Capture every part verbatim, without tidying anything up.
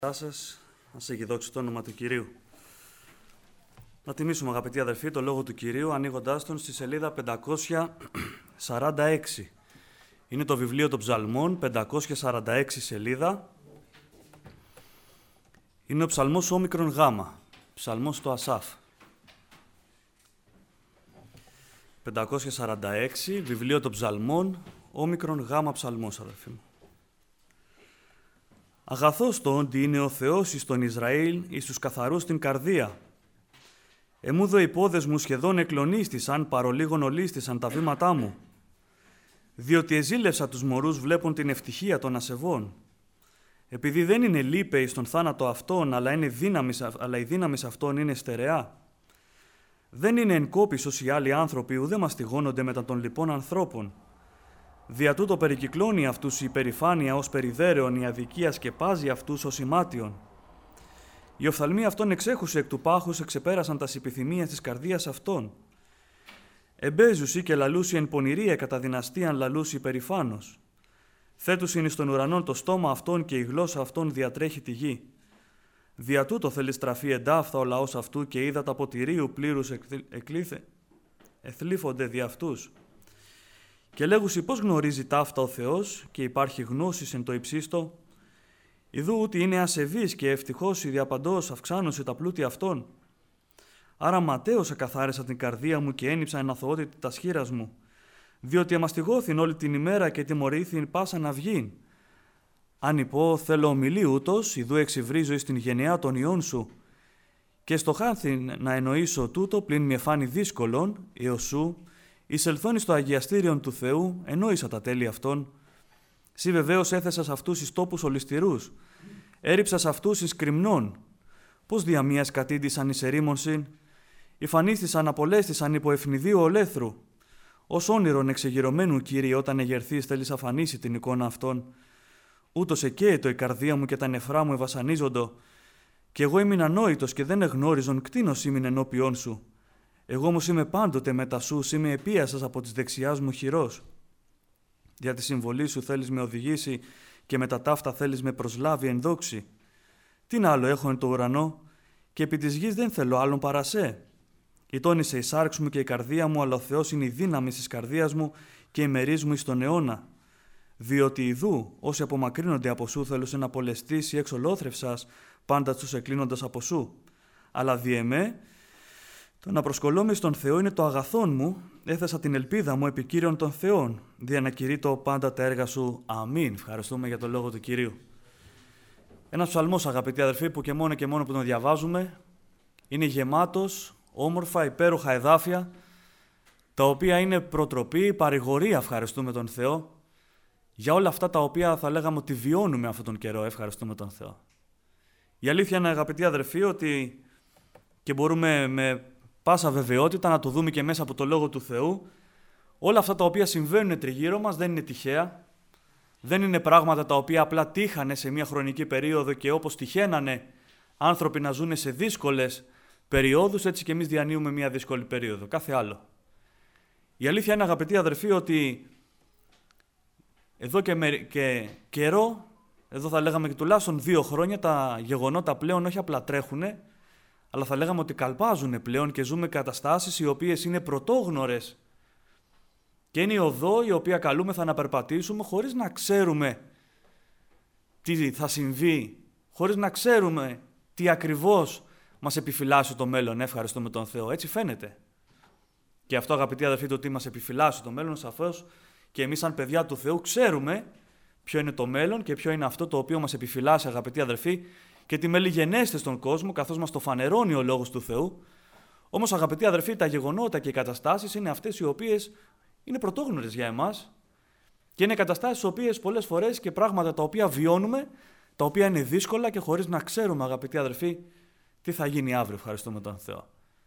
Γεια σας, ας έχει δόξη το όνομα του Κυρίου. Να τιμήσουμε, αγαπητοί αδερφοί, το λόγο του Κυρίου, ανοίγοντάς τον στη σελίδα πεντακόσια σαράντα έξι. Είναι το βιβλίο των Ψαλμών, πεντακόσια σαράντα έξι σελίδα. Είναι ο ψαλμός όμικρον γάμα, ψαλμός του Ασάφ. πεντακόσια σαράντα έξι, βιβλίο των Ψαλμών, όμικρον γάμα ψαλμός, αδερφοί μου. Αγαθός το όντι είναι ο Θεός εις τον Ισραήλ, εις τους καθαρούς την καρδία. Εμούδο οι πόδες μου σχεδόν εκλονίστησαν, παρολίγων ολίστησαν τα βήματά μου. Διότι εζήλευσα τους μωρούς βλέπουν την ευτυχία των ασεβών. Επειδή δεν είναι λύπε εις τον θάνατο αυτών, αλλά, είναι δύναμης, αλλά η δύναμη αυτών είναι στερεά. Δεν είναι εν κόπης ως οι άλλοι άνθρωποι, ουδέ μαστιγώνονται μετά των λοιπών ανθρώπων. Δια τούτο περικυκλώνει αυτούς η υπερηφάνεια ως περιδέρεων, η αδικία σκεπάζει αυτούς ως ημάτιον. Οι οφθαλμοί αυτών εξέχουσε εκ του πάχους εξεπέρασαν τας επιθυμίας της καρδίας αυτών. Εμπέζουσι και λαλούσι εν πονηρία κατά δυναστείαν λαλούσι υπερηφάνος. Θέτουσιν εις τον ουρανόν το στόμα αυτών και η γλώσσα αυτών διατρέχει τη γη. Δια τούτο θέλει στραφεί εντάφθα ο λαός αυτού και είδα τα ποτηρίου πλήρους εκλήθε. Εθλίφονται δι' αυτούς. Και λέγουσι πώς γνωρίζει ταύτα ο Θεός και υπάρχει γνώσης εν το υψίστο. Ιδού ότι είναι ασεβής και ευτυχώς η διαπαντός αυξάνωσε τα πλούτη αυτών. Άρα ματέως ακαθάρισα την καρδία μου και ένιψα εν αθωότητα τας χείρας μου. Διότι αμαστιγώθην όλη την ημέρα και τιμωρήθην πάσα να βγήν. Αν υπώ θέλω ομιλεί ούτως, ιδού εξυβρίζω εις την γενεά των ιών σου. Και στοχάνθην να εννοήσω τούτο πλην μη εφάνει δύσκολον, έως σου, εισελθώνει στο αγιαστήριον του Θεού, ενόησα τα τέλη αυτών. Συ βεβαίως έθεσας αυτούς εις τόπους ολισθηρούς, έριψας αυτούς εις κρυμνών. Πώς δια μίας κατήντησαν εις ερήμονσιν, υφανίστησαν απολέστησαν υπό ευνηδίου ολέθρου. Ως όνειρον εξεγυρωμένου, Κύριε, όταν εγερθείς θέλεις αφανίσει την εικόνα αυτών. Ούτως εκαίετο η καρδία μου και τα νεφρά μου ευασανίζοντο. Κι εγώ ήμουν ανόητος και δεν εγνώριζον κτίνος ήμουν ενώπιόν σου. Εγώ όμως είμαι πάντοτε μετά σου, είμαι επίασας από της δεξιάς μου χειρός. Για τη συμβολή σου θέλεις με οδηγήσει και με τα ταύτα θέλεις με προσλάβει εν δόξη. Τι άλλο έχω εν το ουρανό και επί της γης δεν θέλω άλλον παρά σε. Ητώνησε η σάρξ μου και η καρδία μου, αλλά ο Θεός είναι η δύναμη της καρδίας μου και η μερής μου εις τον αιώνα. Διότι ιδού όσοι απομακρύνονται από σου θέλουν να απολεστήσει έξω ολόθρευσας πάντα τους εκκλίνοντας από σου. Αλλά δι' εμέ, το να προσκολώμαι στον Θεό είναι το αγαθόν μου, έθεσα την ελπίδα μου επί Κύριον των Θεών, δια να κηρύττω πάντα τα έργα σου. Αμήν. Ευχαριστούμε για το λόγο του Κυρίου. Ένας ψαλμός, αγαπητοί αδερφοί, που και μόνο και μόνο που τον διαβάζουμε, είναι γεμάτος, όμορφα, υπέροχα εδάφια, τα οποία είναι προτροπή, παρηγορία, ευχαριστούμε τον Θεό, για όλα αυτά τα οποία θα λέγαμε ότι βιώνουμε αυτόν τον καιρό, ευχαριστούμε τον Θεό. Η αλήθεια είναι, αγαπητοί αδερφοί, ότι και μπορούμε με πάσα βεβαιότητα να το δούμε και μέσα από το Λόγο του Θεού, όλα αυτά τα οποία συμβαίνουν τριγύρω μας δεν είναι τυχαία, δεν είναι πράγματα τα οποία απλά τύχανε σε μια χρονική περίοδο και όπως τυχαίνανε άνθρωποι να ζουν σε δύσκολες περιόδους, έτσι και εμείς διανύουμε μια δύσκολη περίοδο, κάθε άλλο. Η αλήθεια είναι, αγαπητοί αδερφοί, ότι εδώ και, με, και καιρό, εδώ θα λέγαμε και τουλάχιστον δύο χρόνια, τα γεγονότα πλέον όχι απλά τρέχουνε, αλλά θα λέγαμε ότι καλπάζουν πλέον και ζούμε καταστάσεις οι οποίες είναι πρωτόγνωρες. Και είναι η οδό η οποία καλούμεθα να περπατήσουμε χωρίς να ξέρουμε τι θα συμβεί, χωρίς να ξέρουμε τι ακριβώς μας επιφυλάσσει το μέλλον. Ευχαριστούμε τον Θεό. Έτσι φαίνεται. Και αυτό, αγαπητοί αδερφοί, το τι μας επιφυλάσσει το μέλλον, σαφώς και εμείς σαν παιδιά του Θεού ξέρουμε ποιο είναι το μέλλον και ποιο είναι αυτό το οποίο μας επιφυλάσσει, αγαπητοί αδερφοί, και τι μελιγενέστε στον κόσμο, καθώς μας το φανερώνει ο Λόγος του Θεού. Όμως, αγαπητοί αδερφοί, τα γεγονότα και οι καταστάσεις είναι αυτές οι οποίες είναι πρωτόγνωρες για εμάς και είναι καταστάσεις οι οποίες πολλές φορές και πράγματα τα οποία βιώνουμε, τα οποία είναι δύσκολα και χωρίς να ξέρουμε, αγαπητοί αδερφοί, τι θα γίνει αύριο. Ευχαριστούμε τον Θεό.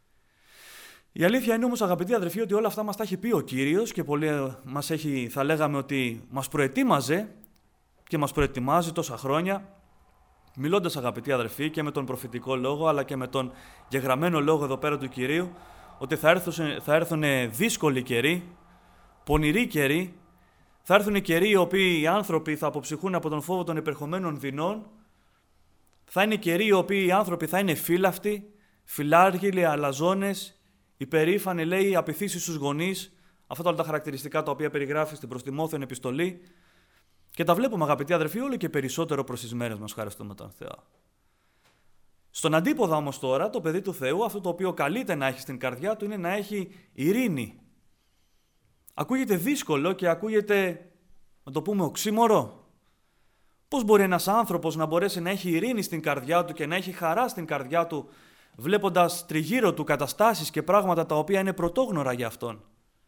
Η αλήθεια είναι όμως, αγαπητοί αδερφοί, ότι όλα αυτά μας τα έχει πει ο Κύριος και πολύ μας έχει, θα λέγαμε, ότι μας προετοίμαζε και μας προετοιμάζει τόσα χρόνια. Μιλώντας, αγαπητοί αδερφοί, και με τον προφητικό λόγο, αλλά και με τον γεγραμμένο λόγο εδώ πέρα του Κυρίου, ότι θα έρθουν, θα έρθουν δύσκολοι καιροί, πονηροί καιροί, θα έρθουν καιροί οι οποίοι οι άνθρωποι θα αποψυχούν από τον φόβο των υπερχομένων δεινών, Θα είναι καιροί οι οποίοι οι άνθρωποι θα είναι φύλαυτοι, φιλάργυροι, αλαζόνες, υπερήφανοι, λέει, απειθήσει στους γονείς. Αυτά όλα τα χαρακτηριστικά τα οποία περιγράφει στην προς Τιμόθεον επιστολή. Και τα βλέπουμε, αγαπητοί αδερφοί, όλο και περισσότερο προς τις μέρες μας, ευχαριστούμε τον Θεό. Στον αντίποδα όμως τώρα, το παιδί του Θεού, αυτό το οποίο καλείται να έχει στην καρδιά του είναι να έχει ειρήνη. Ακούγεται δύσκολο και ακούγεται, να το πούμε, οξύμορο. Πώς μπορεί ένας άνθρωπος να μπορέσει να έχει ειρήνη στην καρδιά του και να έχει χαρά στην καρδιά του, βλέποντας τριγύρω του καταστάσεις και πράγματα τα οποία είναι πρωτόγνωρα για αυτόν.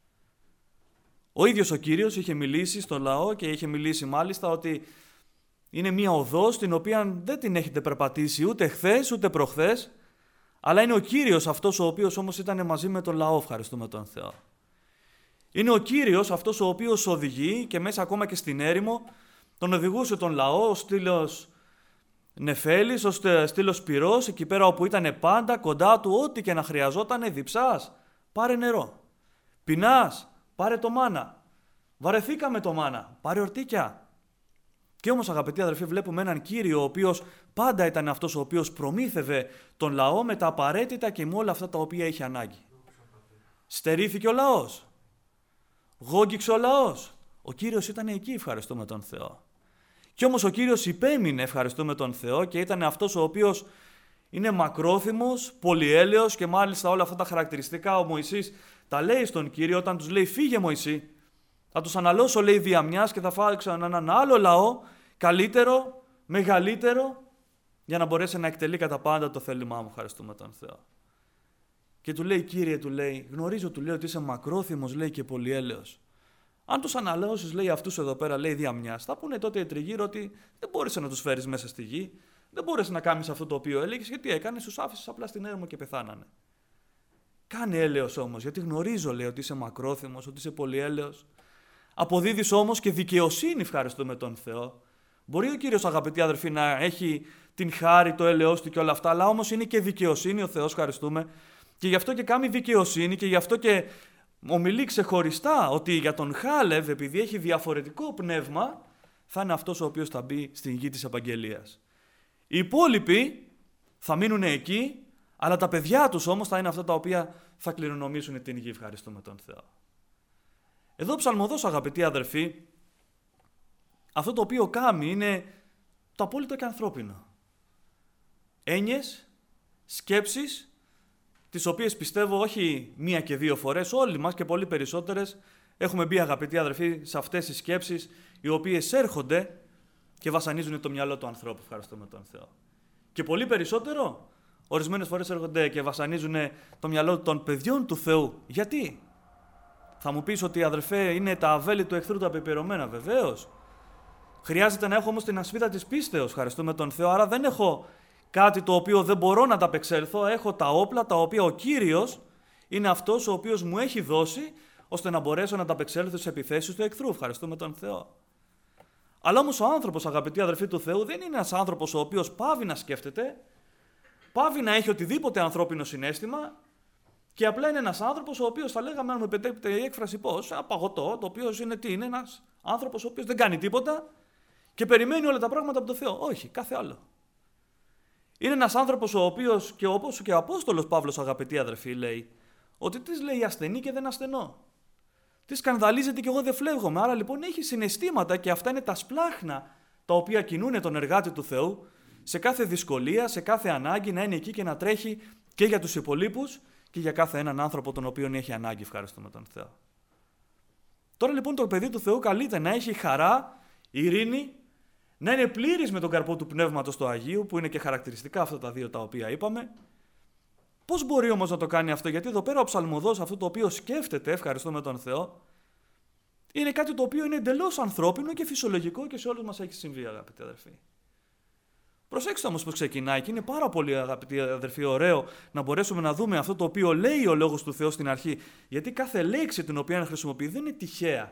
Ο ίδιος ο Κύριος είχε μιλήσει στον λαό και είχε μιλήσει μάλιστα ότι είναι μία οδός την οποία δεν την έχετε περπατήσει ούτε χθες ούτε προχθές, αλλά είναι ο Κύριος αυτός ο οποίος όμως ήταν μαζί με τον λαό, ευχαριστούμε τον Θεό. Είναι ο Κύριος αυτός ο οποίος οδηγεί και μέσα ακόμα και στην έρημο τον οδηγούσε τον λαό, ο στήλος Νεφέλης, ο στήλος Πυρός, εκεί πέρα όπου ήταν πάντα κοντά του, ό,τι και να χρειαζόταν, διψάς, πάρε νερό. Πεινάς, πάρε το μάνα. Βαρεθήκαμε το μάνα, πάρε ορτίκια. Και όμως, αγαπητοί αδερφοί, βλέπουμε έναν Κύριο ο οποίος πάντα ήταν αυτός ο οποίος προμήθευε τον λαό με τα απαραίτητα και με όλα αυτά τα οποία είχε ανάγκη. Στερήθηκε ο λαός. Γόγγιξε ο λαός. Ο Κύριος ήταν εκεί, ευχαριστούμε τον Θεό. Κι όμως ο Κύριος υπέμεινε, ευχαριστούμε τον Θεό, και ήταν αυτός ο οποίος είναι μακρόθυμος, πολυέλεος και μάλιστα όλα αυτά τα χαρακτηριστικά ο Μωυσής τα λέει στον Κύριο όταν τους λέει «Φύγε Μωυσή, θα τους αναλώσω», λέει, «δια μιας και θα φάξω έναν άλλο λαό, καλύτερο, μεγαλύτερο, για να μπορέσει να εκτελεί κατά πάντα το θέλημά μου», ευχαριστούμε τον Θεό. Και του λέει «Κύριε», του λέει, «γνωρίζω», του λέει, «ότι είσαι μακρόθυμος», λέει, «και πολυέλεος. Αν τους αναλώσεις», λέει, «αυτούς εδώ πέρα», λέει, «δια μιας», θα πούνε τότε οι τριγύρω ότι δεν μπόρεσε να τους φέρεις μέσα στη γη, δεν μπόρεσε να κάνεις αυτό το οποίο έλεγες, γιατί έκανες, τους άφησες απλά στην έρημο και πεθάνανε. Κάνε έλεος όμως, γιατί γνωρίζω, λέει, ότι είσαι μακρόθυμος, ότι είσαι πολυέλεος. Αποδίδεις όμως και δικαιοσύνη, ευχαριστούμε τον Θεό. Μπορεί ο Κύριος, αγαπητοί αδερφοί, να έχει την χάρη, το έλεος του και όλα αυτά, αλλά όμως είναι και δικαιοσύνη ο Θεός, ευχαριστούμε. Και γι' αυτό και κάνει δικαιοσύνη και γι' αυτό και ομιλεί ξεχωριστά ότι για τον Χάλευ, επειδή έχει διαφορετικό πνεύμα, θα είναι αυτός ο οποίος θα μπει στην γη της επαγγελίας. Οι υπόλοιποι θα μείνουν εκεί, αλλά τα παιδιά τους όμως θα είναι αυτά τα οποία θα κληρονομήσουν την γη, ευχαριστούμε τον Θεό. Εδώ ο ψαλμοδός, αγαπητοί αδερφοί, αυτό το οποίο κάνει είναι το απόλυτο και ανθρώπινο. Έννοιες, σκέψεις, τις οποίες πιστεύω όχι μία και δύο φορές, όλοι μας και πολύ περισσότερες έχουμε μπει, αγαπητοί αδερφοί, σε αυτές τις σκέψεις οι οποίες έρχονται και βασανίζουν το μυαλό του ανθρώπου, ευχαριστούμε τον Θεό. Και πολύ περισσότερο, ορισμένες φορές έρχονται και βασανίζουν το μυαλό των παιδιών του Θεού. Γιατί? Θα μου πεις ότι, αδερφέ, είναι τα αβέλη του εχθρού τα πεπειρωμένα, βεβαίως. Χρειάζεται να έχω όμως την ασπίδα της πίστεως, ευχαριστούμε τον Θεό, άρα δεν έχω κάτι το οποίο δεν μπορώ να ταπεξέλθω, έχω τα όπλα τα οποία ο Κύριος είναι αυτός ο οποίος μου έχει δώσει, ώστε να μπορέσω να ταπεξέλθω στις επιθέσεις του εχθρού, ευχαριστούμε τον Θεό. Αλλά όμως ο άνθρωπος, αγαπητοί αδερφοί του Θεού, δεν είναι ένας άνθρωπος ο οποίος πάβει να σκέφτεται, πάβει να έχει οτιδήποτε ανθρώπινο συναίσθημα και απλά είναι ένας άνθρωπος ο οποίος, θα λέγαμε, αν μου επιτρέπετε η έκφραση, πώς, ένα παγωτό, το οποίο είναι τι, είναι ένας άνθρωπος ο οποίος δεν κάνει τίποτα και περιμένει όλα τα πράγματα από το Θεό. Όχι, κάθε άλλο. Είναι ένας άνθρωπος ο οποίος, και όπως και ο Απόστολος Παύλος, αγαπητοί αδερφοί, λέει, ότι τις λέει ασθενή και δεν ασθενώ. Τι σκανδαλίζεται και εγώ δεν φλέγομαι. Άρα λοιπόν έχει συναισθήματα και αυτά είναι τα σπλάχνα τα οποία κινούν τον εργάτη του Θεού σε κάθε δυσκολία, σε κάθε ανάγκη να είναι εκεί και να τρέχει και για τους υπολείπους και για κάθε έναν άνθρωπο τον οποίον έχει ανάγκη, ευχαριστούμε τον Θεό. Τώρα λοιπόν το παιδί του Θεού καλείται να έχει χαρά, ειρήνη, να είναι πλήρης με τον καρπό του Πνεύματος του Αγίου, που είναι και χαρακτηριστικά αυτά τα δύο τα οποία είπαμε. Πώς μπορεί όμως να το κάνει αυτό? Γιατί εδώ πέρα ο ψαλμοδός, αυτό το οποίο σκέφτεται, ευχαριστούμε τον Θεό, είναι κάτι το οποίο είναι εντελώς ανθρώπινο και φυσιολογικό και σε όλους μας έχει συμβεί, αγαπητοί αδερφοί. Προσέξτε όμως πώς ξεκινάει και είναι πάρα πολύ, αγαπητοί αδερφοί, ωραίο να μπορέσουμε να δούμε αυτό το οποίο λέει ο Λόγος του Θεού στην αρχή, γιατί κάθε λέξη την οποία χρησιμοποιεί δεν είναι τυχαία.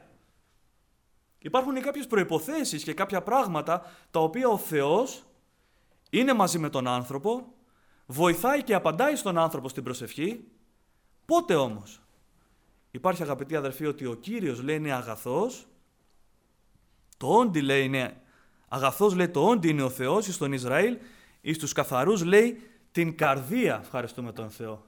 Υπάρχουν κάποιες προϋποθέσεις και κάποια πράγματα τα οποία ο Θεός είναι μαζί με τον άνθρωπο, βοηθάει και απαντάει στον άνθρωπο στην προσευχή. Πότε όμως? Υπάρχει, αγαπητοί αδερφοί, ότι ο Κύριος, λέει, είναι αγαθός, το όντι, λέει, είναι αγαθός, λέει, το όντι είναι ο Θεός στον Ισραήλ, εις τους καθαρούς, λέει, την καρδία. Ευχαριστούμε τον Θεό.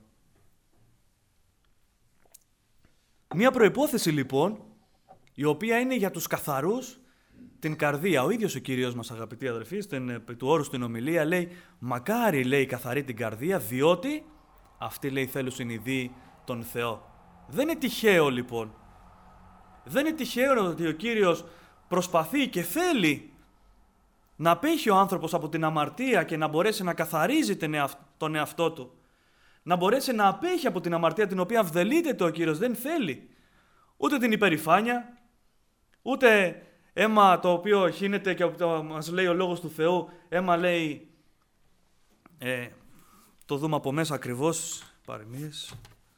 Μία προϋπόθεση λοιπόν, η οποία είναι για τους καθαρούς, την καρδία. Ο ίδιος ο Κύριος μας, αγαπητοί αδελφοί, στην, του όρου στην ομιλία, λέει, μακάρι, λέει, καθαρή την καρδία, διότι αυτοί, λέει, θέλουν ειδεί τον Θεό. Δεν είναι τυχαίο λοιπόν. Δεν είναι τυχαίο ότι ο Κύριος προσπαθεί και θέλει να απέχει ο άνθρωπος από την αμαρτία και να μπορέσει να καθαρίζει τον εαυτό του. Να μπορέσει να απέχει από την αμαρτία την οποία βδελείται ο Κύριος. Δεν θέλει ούτε την υπερηφάνεια, ούτε αίμα το οποίο χύνεται και μας λέει ο Λόγος του Θεού, αίμα λέει, ε, το δούμε από μέσα ακριβώς, παροιμίες.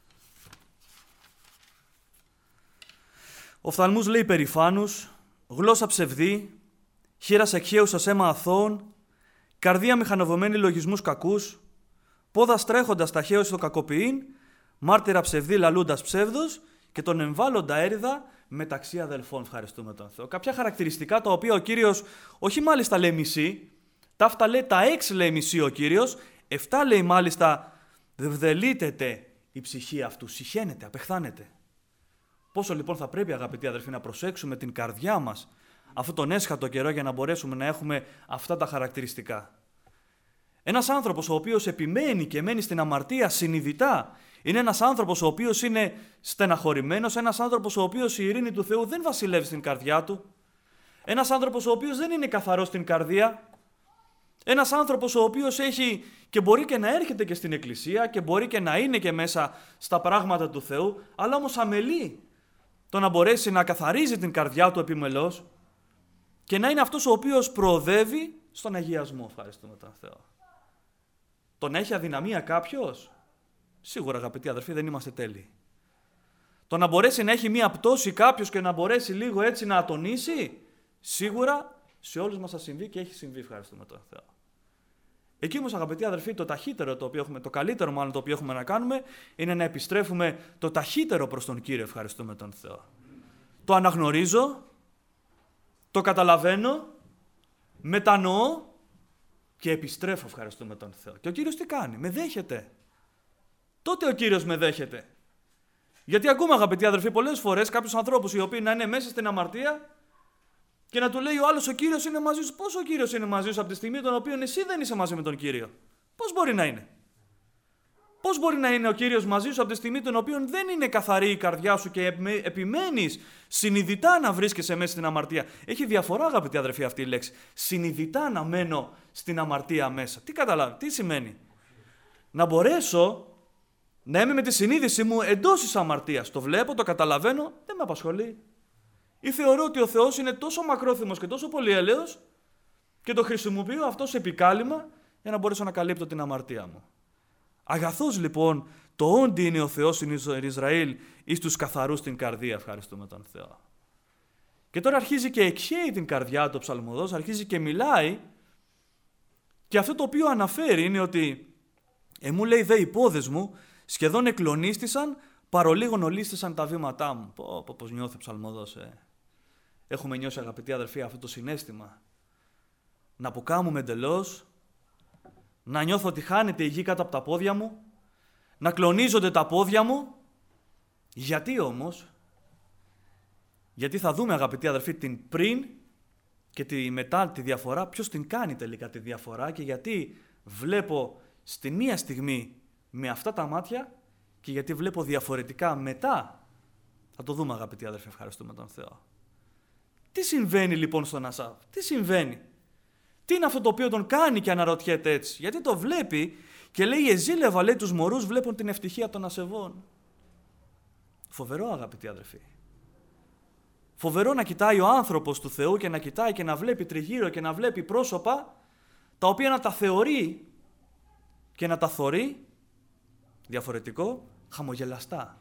Οφθαλμούς, λέει, περηφάνους, γλώσσα ψευδή, χείρας εκχέουσας αίμα αθώων, καρδία μηχανοβωμένη λογισμούς κακούς, πόδας τρέχοντας ταχαίως στο κακοποιήν, μάρτυρα ψευδή λαλούντας ψεύδος και τον εμβάλλοντα έριδα μεταξύ αδελφών. Ευχαριστούμε τον Θεό. Κάποια χαρακτηριστικά τα οποία ο Κύριος όχι μάλιστα λέει μισή, τα αυτά λέει, τα έξι λέει μισή ο Κύριος, εφτά λέει μάλιστα βδελίτεται η ψυχή αυτού, συχαίνεται, απεχθάνεται. Πόσο λοιπόν θα πρέπει, αγαπητοί αδελφοί, να προσέξουμε την καρδιά μας αυτόν τον έσχατο καιρό για να μπορέσουμε να έχουμε αυτά τα χαρακτηριστικά. Ένας άνθρωπος ο οποίος επιμένει και μένει στην αμαρτία συνειδητά είναι ένας άνθρωπος ο οποίος είναι στεναχωρημένος, ένας άνθρωπος ο οποίος η ειρήνη του Θεού δεν βασιλεύει στην καρδιά του, ένας άνθρωπος ο οποίος δεν είναι καθαρός στην καρδία, ένας άνθρωπος ο οποίος έχει και μπορεί και να έρχεται και στην εκκλησία και μπορεί και να είναι και μέσα στα πράγματα του Θεού, αλλά όμως αμελεί το να μπορέσει να καθαρίζει την καρδιά του επιμελώς και να είναι αυτός ο οποίος προοδεύει στον αγιασμό. Ευχαριστούμε τον Θεό. Τον έχει αδυναμία κάποιος? Σίγουρα, αγαπητοί αδερφοί, δεν είμαστε τέλειοι. Το να μπορέσει να έχει μία πτώση κάποιος και να μπορέσει λίγο έτσι να ατονίσει, σίγουρα σε όλους μας θα συμβεί και έχει συμβεί. Ευχαριστούμε τον Θεό. Εκεί όμως, αγαπητοί αδερφοί, το ταχύτερο, το, οποίο έχουμε, το καλύτερο μάλλον το οποίο έχουμε να κάνουμε, είναι να επιστρέφουμε το ταχύτερο προς τον Κύριο. Ευχαριστούμε τον Θεό. Το αναγνωρίζω, το καταλαβαίνω, μετανοώ και επιστρέφω. Ευχαριστούμε τον Θεό. Και ο Κύριος τι κάνει? Με δέχεται. Τότε ο Κύριος με δέχεται. Γιατί ακούμε, αγαπητοί αδερφοί, πολλές φορές κάποιους ανθρώπους οι οποίοι να είναι μέσα στην αμαρτία και να του λέει ο άλλος, ο Κύριος είναι μαζί σου. Πώς ο Κύριος είναι μαζί σου από τη στιγμή τον οποίο εσύ δεν είσαι μαζί με τον Κύριο? Πώς μπορεί να είναι? Πώς μπορεί να είναι ο Κύριος μαζί σου από τη στιγμή τον οποίο δεν είναι καθαρή η καρδιά σου και επιμένεις συνειδητά να βρίσκεσαι μέσα στην αμαρτία? Έχει διαφορά, αγαπητοί αδερφοί, αυτή η λέξη. Συνειδητά να μένω στην αμαρτία μέσα. Τι καταλάβει, τι σημαίνει? Να μπορέσω να είμαι με τη συνείδηση μου εντός της αμαρτίας. Το βλέπω, το καταλαβαίνω, δεν με απασχολεί. Ή θεωρώ ότι ο Θεός είναι τόσο μακρόθυμος και τόσο πολύ έλεος και το χρησιμοποιώ αυτό σε επικάλυμα για να μπορέσω να καλύπτω την αμαρτία μου. Αγαθός λοιπόν το όντι είναι ο Θεός στην Ισραήλ εις τους καθαρούς την καρδία. Ευχαριστούμε τον Θεό. Και τώρα αρχίζει και εκχέει την καρδιά του ο ψαλμοδός, αρχίζει και μιλάει και αυτό το οποίο αναφέρει είναι ότι εμού, λέει, δε οι πόδες μου σχεδόν εκλονίστησαν, παρολίγων ολίστησαν τα βήματά μου. Πω, πω, πως νιώθει ο ψαλμοδός, ε. Έχουμε νιώσει, αγαπητοί αδερφοί, αυτό το συναίσθημα. Να αποκάμουμε εντελώς, να νιώθω ότι χάνεται η γη κάτω από τα πόδια μου, να κλονίζονται τα πόδια μου. Γιατί όμως? Γιατί θα δούμε, αγαπητοί αδερφοί, την πριν και τη μετά τη διαφορά, ποιος την κάνει τελικά τη διαφορά και γιατί βλέπω στη μία στιγμή με αυτά τα μάτια και γιατί βλέπω διαφορετικά μετά. Θα το δούμε, αγαπητοί αδερφοί, ευχαριστούμε τον Θεό. Τι συμβαίνει λοιπόν στον Ασάφ? Τι συμβαίνει? Τι είναι αυτό το οποίο τον κάνει και αναρωτιέται έτσι? Γιατί το βλέπει και λέει εζήλευα, λέει, τους μωρούς βλέπουν την ευτυχία των ασεβών. Φοβερό, αγαπητοί αδερφοί. Φοβερό να κοιτάει ο άνθρωπος του Θεού και να κοιτάει και να βλέπει τριγύρω και να βλέπει πρόσωπα τα οποία να τα θεωρεί και να τα θωρεί, διαφορετικό, χαμογελαστά.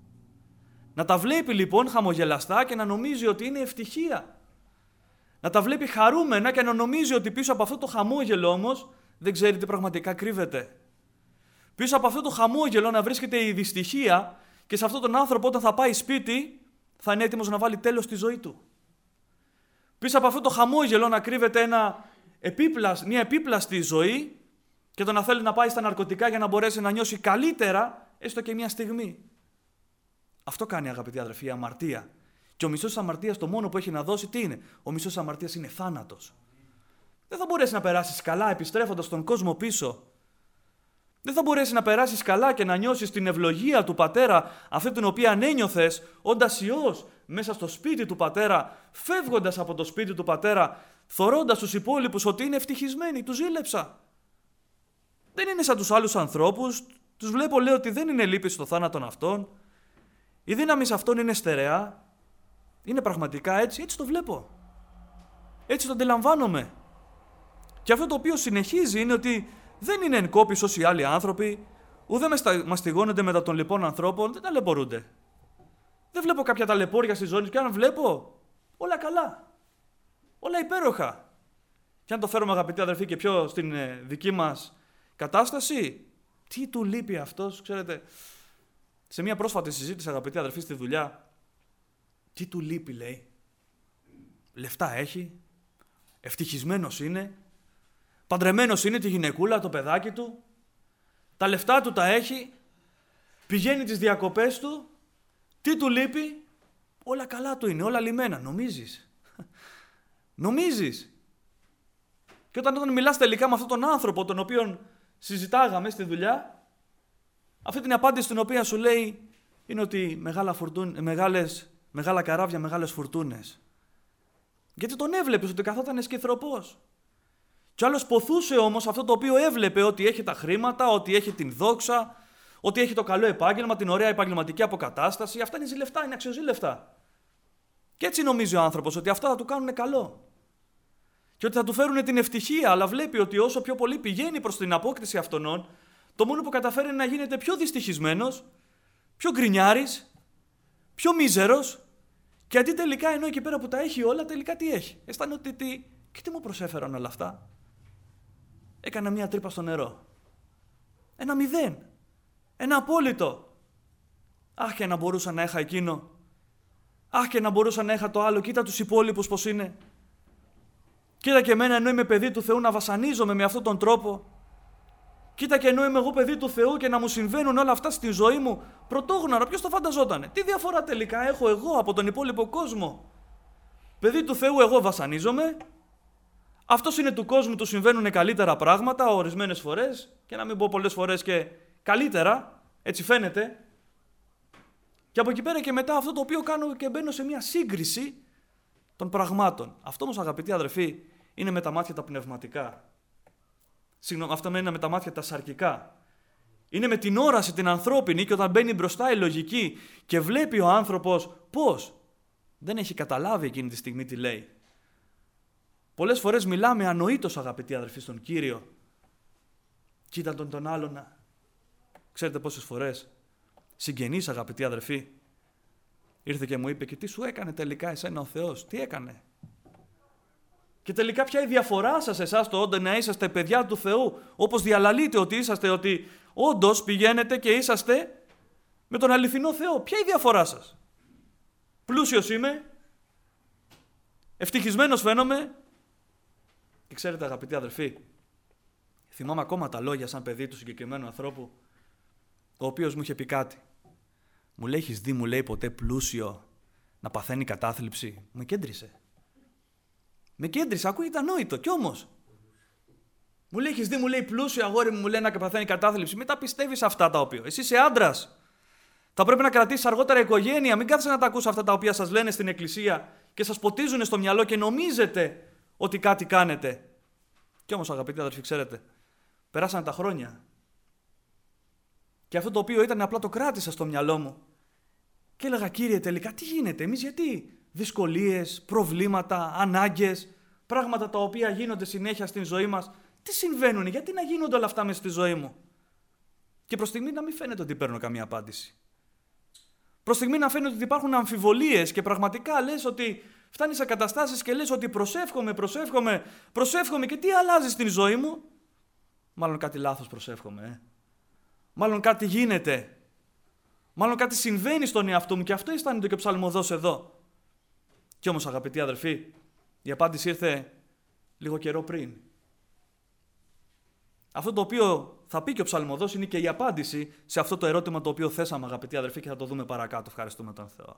Να τα βλέπει λοιπόν χαμογελαστά και να νομίζει ότι είναι ευτυχία. Να τα βλέπει χαρούμενα και να νομίζει ότι πίσω από αυτό το χαμόγελο όμως δεν ξέρει τι πραγματικά κρύβεται. Πίσω από αυτό το χαμόγελο να βρίσκεται η δυστυχία και σε αυτόν τον άνθρωπο όταν θα πάει σπίτι θα είναι έτοιμος να βάλει τέλος στη ζωή του. Πίσω από αυτό το χαμόγελο να κρύβεται ένα επίπλασ, μια επίπλαστη ζωή Και το να θέλει να πάει στα ναρκωτικά για να μπορέσει να νιώσει καλύτερα, έστω και μια στιγμή. Αυτό κάνει, αγαπητοί αδερφοί, η αμαρτία. Και ο μισθός της αμαρτίας, το μόνο που έχει να δώσει, τι είναι? Ο μισθός της αμαρτίας είναι θάνατος. Δεν θα μπορέσει να περάσεις καλά επιστρέφοντας στον κόσμο πίσω. Δεν θα μπορέσει να περάσεις καλά και να νιώσεις την ευλογία του πατέρα, αυτή την οποία ανένιωθες όντας ιός μέσα στο σπίτι του πατέρα, φεύγοντας από το σπίτι του πατέρα, θωρώντας τους υπόλοιπους ότι είναι ευτυχισμένοι, τους ζήλεψα. Δεν είναι σαν τους άλλους ανθρώπους, τους βλέπω, λέω ότι δεν είναι λύπη στο θάνατον αυτών. Η δύναμη σε αυτόν είναι στερεά. Είναι πραγματικά έτσι, έτσι το βλέπω. Έτσι το αντιλαμβάνομαι. Και αυτό το οποίο συνεχίζει είναι ότι δεν είναι εν κόπης όσοι άλλοι άνθρωποι, ούτε μαστιγώνονται μετά των λοιπών ανθρώπων, δεν ταλαιπωρούνται. Δεν βλέπω κάποια ταλαιπώρια στη ζωή του, και αν βλέπω, όλα καλά. Όλα υπέροχα. Και αν το φέρουμε, αγαπητοί αδερφοί, και πιο στην δική μας κατάσταση, τι του λείπει αυτός, ξέρετε. Σε μια πρόσφατη συζήτηση, αγαπητοί αδερφοί, στη δουλειά, τι του λείπει, λέει. Λεφτά έχει, ευτυχισμένος είναι, παντρεμένος είναι, τη γυναικούλα, το παιδάκι του, τα λεφτά του τα έχει, πηγαίνει τις διακοπές του, τι του λείπει? Όλα καλά του είναι, όλα λυμμένα. Νομίζεις? Νομίζεις? Και όταν, όταν μιλάς τελικά με αυτόν τον άνθρωπο, τον οποίον συζητάγαμε στη δουλειά, αυτή την απάντηση την οποία σου λέει είναι ότι μεγάλα, φουρτούν, μεγάλες, μεγάλα καράβια, μεγάλες φουρτούνες. Γιατί τον έβλεπες ότι καθόταν σκυθροπός. Κι άλλος ποθούσε όμως αυτό το οποίο έβλεπε, ότι έχει τα χρήματα, ότι έχει την δόξα, ότι έχει το καλό επάγγελμα, την ωραία επαγγελματική αποκατάσταση. Αυτά είναι ζηλευτά, είναι αξιοζήλευτα. Και έτσι νομίζει ο άνθρωπος ότι αυτά θα του κάνουν καλό. Και ότι θα του φέρουν την ευτυχία, αλλά βλέπει ότι όσο πιο πολύ πηγαίνει προς την απόκτηση αυτών, το μόνο που καταφέρει είναι να γίνεται πιο δυστυχισμένος, πιο γκρινιάρης, πιο μίζερος, και αντί τελικά, ενώ εκεί πέρα που τα έχει όλα, τελικά τι έχει? Αισθάνεται ότι τι, και τι μου προσέφεραν όλα αυτά? Έκανα μία τρύπα στο νερό. Ένα μηδέν. Ένα απόλυτο. Αχ, και να μπορούσα να είχα εκείνο. Αχ, και να μπορούσα να είχα το άλλο. Κοίτα τους υπόλοιπους πώς είναι. Κοίτα και εμένα, ενώ είμαι παιδί του Θεού, να βασανίζομαι με αυτόν τον τρόπο. Κοίτα και ενώ είμαι εγώ παιδί του Θεού και να μου συμβαίνουν όλα αυτά στη ζωή μου πρωτόγνωρα. Ποιος το φανταζότανε? Τι διαφορά τελικά έχω εγώ από τον υπόλοιπο κόσμο? Παιδί του Θεού, εγώ βασανίζομαι. Αυτός είναι του κόσμου, του συμβαίνουν καλύτερα πράγματα ορισμένες φορές, και να μην πω πολλές φορές και καλύτερα, έτσι φαίνεται. Και από εκεί πέρα και μετά αυτό το οποίο κάνω και μπαίνω σε μια σύγκριση των πραγμάτων. Αυτό όμως, αγαπητοί αδερφοί, είναι με τα μάτια τα πνευματικά. Συγγνώμη, αυτό είναι με τα μάτια τα σαρκικά. Είναι με την όραση την ανθρώπινη, και όταν μπαίνει μπροστά η λογική και βλέπει ο άνθρωπος πώς δεν έχει καταλάβει εκείνη τη στιγμή τι λέει. Πολλές φορές μιλάμε ανοήτως, αγαπητοί αδερφοί, στον Κύριο. Κοίτα τον τον άλλον να... Ξέρετε πόσες φορές συγγενής, αγαπητοί αδερφοί, ήρθε και μου είπε, και τι σου έκανε τελικά εσένα ο Θεός? Τι έκανε? Και τελικά ποια η διαφορά σας εσάς το όντως να είσαστε παιδιά του Θεού, όπως διαλαλείτε ότι είσαστε, ότι όντως πηγαίνετε και είσαστε με τον αληθινό Θεό? Ποια η διαφορά σας? Πλούσιος είμαι, ευτυχισμένος φαίνομαι. Και ξέρετε, αγαπητοί αδερφοί, θυμάμαι ακόμα τα λόγια σαν παιδί του συγκεκριμένου ανθρώπου, ο οποίος μου είχε πει κάτι. Μου λέει, έχεις δει, μου λέει, ποτέ πλούσιο να παθαίνει κατάθλιψη? Με κέντρισε. Με κέντρισε, ακούγεται ανόητο, κι όμως. Μου λέει, έχεις δει, μου λέει, πλούσιο αγόρι μου, μου λέει, να παθαίνει κατάθλιψη? Μην τα πιστεύεις αυτά τα οποία. Εσύ είσαι άντρας. Θα πρέπει να κρατήσεις αργότερα οικογένεια. Μην κάθεσαι να τα ακούς αυτά τα οποία σας λένε στην εκκλησία και σας ποτίζουν στο μυαλό και νομίζετε ότι κάτι κάνετε. Κι όμως, αγαπητοί αδερφοί, ξέρετε, περάσανε τα χρόνια. Και αυτό το οποίο ήταν απλά το κράτησα στο μυαλό μου. Και έλεγα, Κύριε, τελικά τι γίνεται? Εμείς γιατί δυσκολίες, προβλήματα, ανάγκες, πράγματα τα οποία γίνονται συνέχεια στην ζωή μας, τι συμβαίνουν, γιατί να γίνονται όλα αυτά μέσα στη ζωή μου? Και προς στιγμή να μην φαίνεται ότι παίρνω καμία απάντηση. Προς στιγμή να φαίνεται ότι υπάρχουν αμφιβολίες και πραγματικά λες ότι φτάνεις σε καταστάσεις και λες ότι προσεύχομαι, προσεύχομαι, προσεύχομαι, και τι αλλάζει στην ζωή μου? Μάλλον κάτι λάθος προσεύχομαι. Ε. Μάλλον κάτι γίνεται. Μάλλον κάτι συμβαίνει στον εαυτό μου, και αυτό αισθάνεται και ο ψαλμοδός εδώ. Κι όμως, αγαπητοί αδερφοί, η απάντηση ήρθε λίγο καιρό πριν. Αυτό το οποίο θα πει και ο ψαλμοδός είναι και η απάντηση σε αυτό το ερώτημα το οποίο θέσαμε, αγαπητοί αδερφοί, και θα το δούμε παρακάτω. Ευχαριστούμε τον Θεό.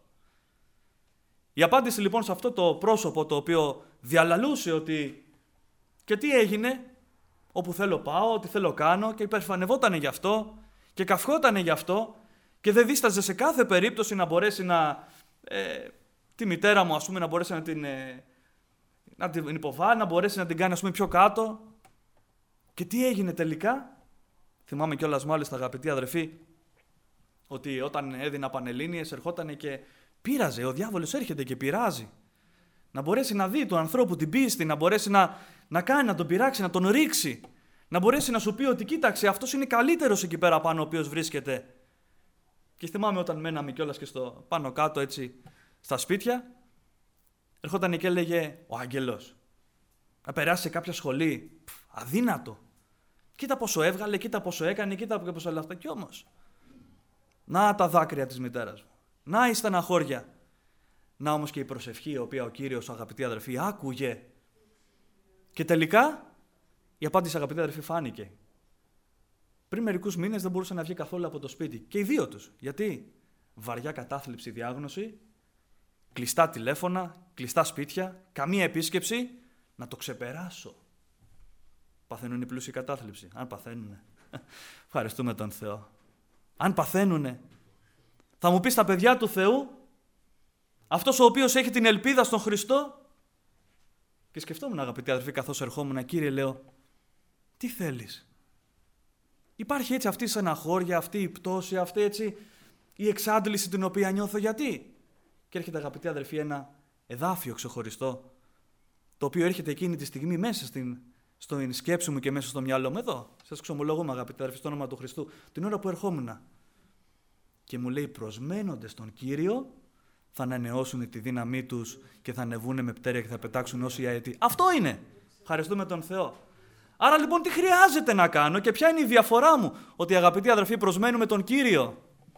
Η απάντηση λοιπόν σε αυτό το πρόσωπο το οποίο διαλαλούσε ότι και τι έγινε, όπου θέλω πάω, ό,τι θέλω κάνω, και υπερφανευότανε γι' αυτό και καυχότανε γι' αυτό και δεν δίσταζε σε κάθε περίπτωση να μπορέσει να ε, τη μητέρα μου, ας πούμε, να μπορέσει να την, ε, να την υποβάλει, να μπορέσει να την κάνει, ας πούμε, πιο κάτω. Και τι έγινε τελικά? Θυμάμαι κιόλας μάλιστα, αγαπητοί αδερφοί, ότι όταν έδινα πανελλήνιες ερχόταν και πείραζε. Ο διάβολος έρχεται και πειράζει. Να μπορέσει να δει του ανθρώπου την πίστη, να μπορέσει να, να κάνει, να τον πειράξει, να τον ρίξει. Να μπορέσει να σου πει ότι κοίταξε, αυτός είναι καλύτερος εκεί πέρα πάνω ο οποίος βρίσκεται. Και θυμάμαι όταν μέναμε κιόλας και στο πάνω κάτω έτσι στα σπίτια, ερχόταν και έλεγε ο άγγελος να περάσει σε κάποια σχολή. Πφ, αδύνατο. Κοίτα πόσο έβγαλε, κοίτα πόσο έκανε, κοίτα πόσο όλα αυτά. Κι όμως, να τα δάκρυα της μητέρας μου. Να η στεναχώρια. Να όμως και η προσευχή, η οποία ο Κύριος, αγαπητοί αδερφοί, άκουγε. Και τελικά, η απάντηση, αγαπητοί αδερφοί, φάνηκε. Πριν μερικούς μήνες δεν μπορούσε να βγει καθόλου από το σπίτι. Και οι δύο τους. Γιατί? Βαριά κατάθλιψη, διάγνωση, κλειστά τηλέφωνα, κλειστά σπίτια, καμία επίσκεψη. Να το ξεπεράσω. Παθαίνουν οι πλούσιοι κατάθλιψη. Αν παθαίνουνε. Ευχαριστούμε τον Θεό. Αν παθαίνουνε. Θα μου πει στα παιδιά του Θεού, αυτός ο οποίος έχει την ελπίδα στον Χριστό. Και σκεφτόμουν, αγαπητοί αδερφοί, καθώς ερχόμουν, Κύριε, λέω, τι θέλεις? Υπάρχει έτσι αυτή η στεναχώρια, αυτή η πτώση, αυτή έτσι η εξάντληση την οποία νιώθω. Γιατί? Και έρχεται, αγαπητοί αδερφοί, ένα εδάφιο ξεχωριστό, το οποίο έρχεται εκείνη τη στιγμή μέσα στην, στην σκέψη μου και μέσα στο μυαλό μου. Εδώ, σας ξομολογούμε, αγαπητοί αδερφοί, στο όνομα του Χριστού, την ώρα που ερχόμουν. Και μου λέει, προσμένοντες τον Κύριο, θα ανανεώσουν τη δύναμή τους και θα ανεβούν με πτέρια και θα πετάξουν όσοι αετοί. Αυτό είναι. Ευχαριστούμε τον Θεό. Άρα λοιπόν τι χρειάζεται να κάνω και ποια είναι η διαφορά μου? Ότι, αγαπητοί αδερφοί, προσμένουμε τον Κύριο.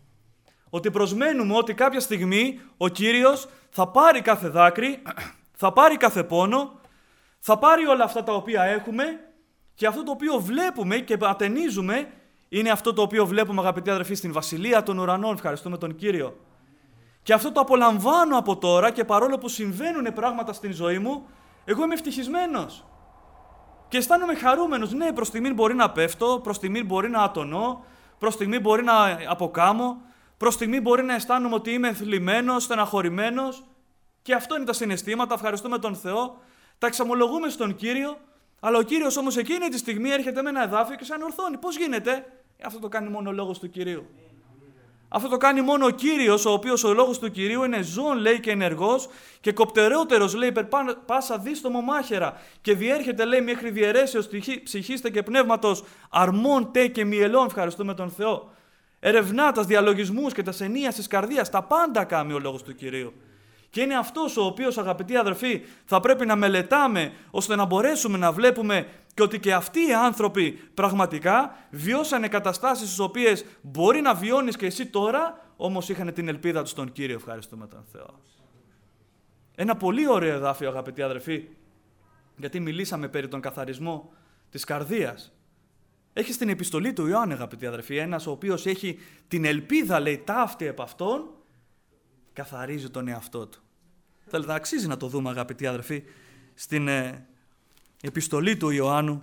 Ότι προσμένουμε ότι κάποια στιγμή ο Κύριος θα πάρει κάθε δάκρυ, θα πάρει κάθε πόνο, θα πάρει όλα αυτά τα οποία έχουμε και αυτό το οποίο βλέπουμε και ατενίζουμε είναι αυτό το οποίο βλέπουμε, αγαπητοί αδερφοί, στην Βασιλεία των Ουρανών. Ευχαριστούμε τον Κύριο. Και αυτό το απολαμβάνω από τώρα και παρόλο που συμβαίνουν πράγματα στην ζωή μου, εγώ είμαι ευτυχισμένος. Και αισθάνομαι χαρούμενος. Ναι, προς τιμήν μπορεί να πέφτω, προς τιμήν μπορεί να ατονώ, προς τιμήν μπορεί να αποκάμω, προς τιμήν μπορεί να αισθάνομαι ότι είμαι θλιμμένος, στεναχωρημένος. Και αυτό είναι τα συναισθήματα, ευχαριστούμε τον Θεό. Τα εξομολογούμε στον Κύριο, αλλά ο Κύριος όμως εκείνη τη στιγμή έρχεται με ένα εδάφιο και σε ανορθώνει. Πώς γίνεται? Αυτό το κάνει μόνο ο λόγος του Κυρίου. Αυτό το κάνει μόνο ο Κύριος, ο οποίος ο λόγος του Κυρίου είναι ζώων, λέει, και ενεργός και κοπτερότερος, λέει, υπερ πάσα δίστομο μάχαιρα και διέρχεται, λέει, μέχρι διαιρέσεως ψυχήστε και πνεύματος αρμών τε και μυελών. Ευχαριστούμε τον Θεό. Ερευνά τας διαλογισμούς και τας ενίας της καρδίας, τα πάντα κάνει ο λόγος του Κυρίου. Και είναι αυτός ο οποίος, αγαπητοί αδερφοί, θα πρέπει να μελετάμε ώστε να μπορέσουμε να βλέπουμε και ότι και αυτοί οι άνθρωποι πραγματικά βιώσανε καταστάσεις τις οποίες μπορεί να βιώνεις και εσύ τώρα, όμως είχαν την ελπίδα τους στον Κύριο. Ευχαριστούμε τον Θεό. Ένα πολύ ωραίο εδάφιο, αγαπητοί αδερφοί, γιατί μιλήσαμε περί τον καθαρισμό της καρδίας. Έχει στην επιστολή του Ιωάννη, αγαπητοί αδερφοί, ένας ο οποίος έχει την ελπίδα, λέει, ταύτη επ' αυτόν, καθαρίζει τον εαυτό του. Θέλετε, αξίζει να το δούμε, αγαπητοί αδερφοί, στην ε, επιστολή του Ιωάννου.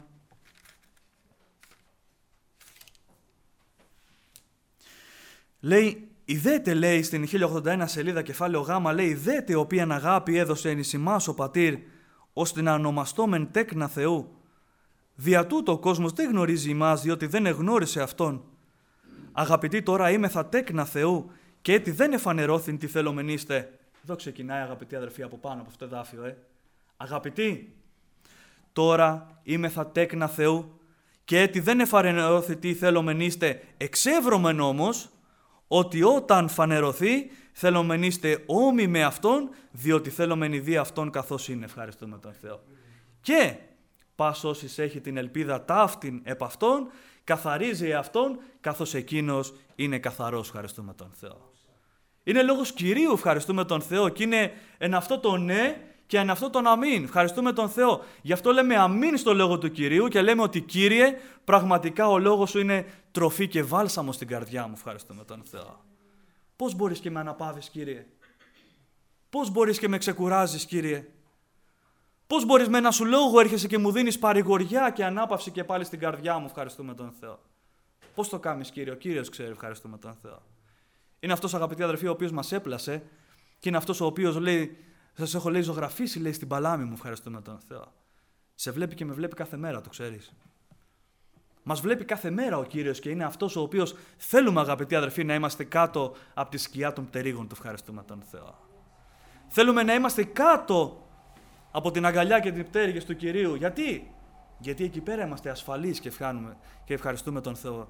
Λέει, ιδέτε, λέει, στην χίλια ογδόντα ένα σελίδα κεφάλαιο Γ, λέει, ιδέτε οποίαν αγάπη έδωσε εν εις ημάς ο Πατήρ, ώστε να ονομαστόμεν τέκνα Θεού. Δια τούτο ο κόσμος δεν γνωρίζει ημάς, διότι δεν εγνώρισε Αυτόν. Αγαπητοί, τώρα είμεθα τέκνα Θεού, και έτσι δεν εφανερώθην τι θέλομεν είστε. Εδώ ξεκινάει, αγαπητοί αδερφοί, από πάνω από αυτό το εδάφιο. Ε. Αγαπητοί, τώρα είμεθα τέκνα Θεού και έτσι δεν εφανερώθη τι θέλομεν είστε. Εξεύρωμεν όμως ότι όταν φανερωθεί θέλομεν είστε όμοι με Αυτόν, διότι θέλομεν ιδί Αυτόν καθώς είναι. Ευχαριστούμε τον Θεό. Και πας όσοι έχει την ελπίδα ταύτην επ' Αυτόν, καθαρίζει Αυτόν καθώς εκείνος είναι καθαρός. Ευχαριστούμε τον Θεό. Είναι λόγος Κυρίου, ευχαριστούμε τον Θεό, και είναι εν αυτό το ναι Και είναι αυτό τον αμήν. Ευχαριστούμε τον Θεό. Γι' αυτό λέμε αμήν στο λόγο του Κυρίου και λέμε ότι Κύριε, πραγματικά ο λόγος σου είναι τροφή και βάλσαμο στην καρδιά μου. Ευχαριστούμε τον Θεό. Πώς μπορείς και με αναπαύεις, Κύριε? Πώς μπορείς και με ξεκουράζεις, Κύριε? Πώς μπορείς με ένα σου λόγο έρχεσαι και μου δίνεις παρηγοριά και ανάπαυση και πάλι στην καρδιά μου? Ευχαριστούμε τον Θεό. Πώς το κάνεις, Κύριε? Ο Κύριος ξέρει. Ευχαριστούμε τον Θεό. Είναι αυτός, αγαπητοί αδερφοί, ο οποίος μας έπλασε και είναι αυτός ο οποίος λέει, σας έχω λέει ζωγραφίσει, λέει, στην παλάμη μου. Ευχαριστούμε τον Θεό. Σε βλέπει και με βλέπει κάθε μέρα, το ξέρεις. Μας βλέπει κάθε μέρα ο Κύριος και είναι αυτός ο οποίος θέλουμε, αγαπητοί αδερφοί, να είμαστε κάτω από τη σκιά των πτερίγων του. Ευχαριστούμε τον Θεό. Θέλουμε να είμαστε κάτω από την αγκαλιά και την πτέρυγες του Κυρίου. Γιατί? Γιατί εκεί πέρα είμαστε ασφαλείς και, και ευχαριστούμε τον Θεό.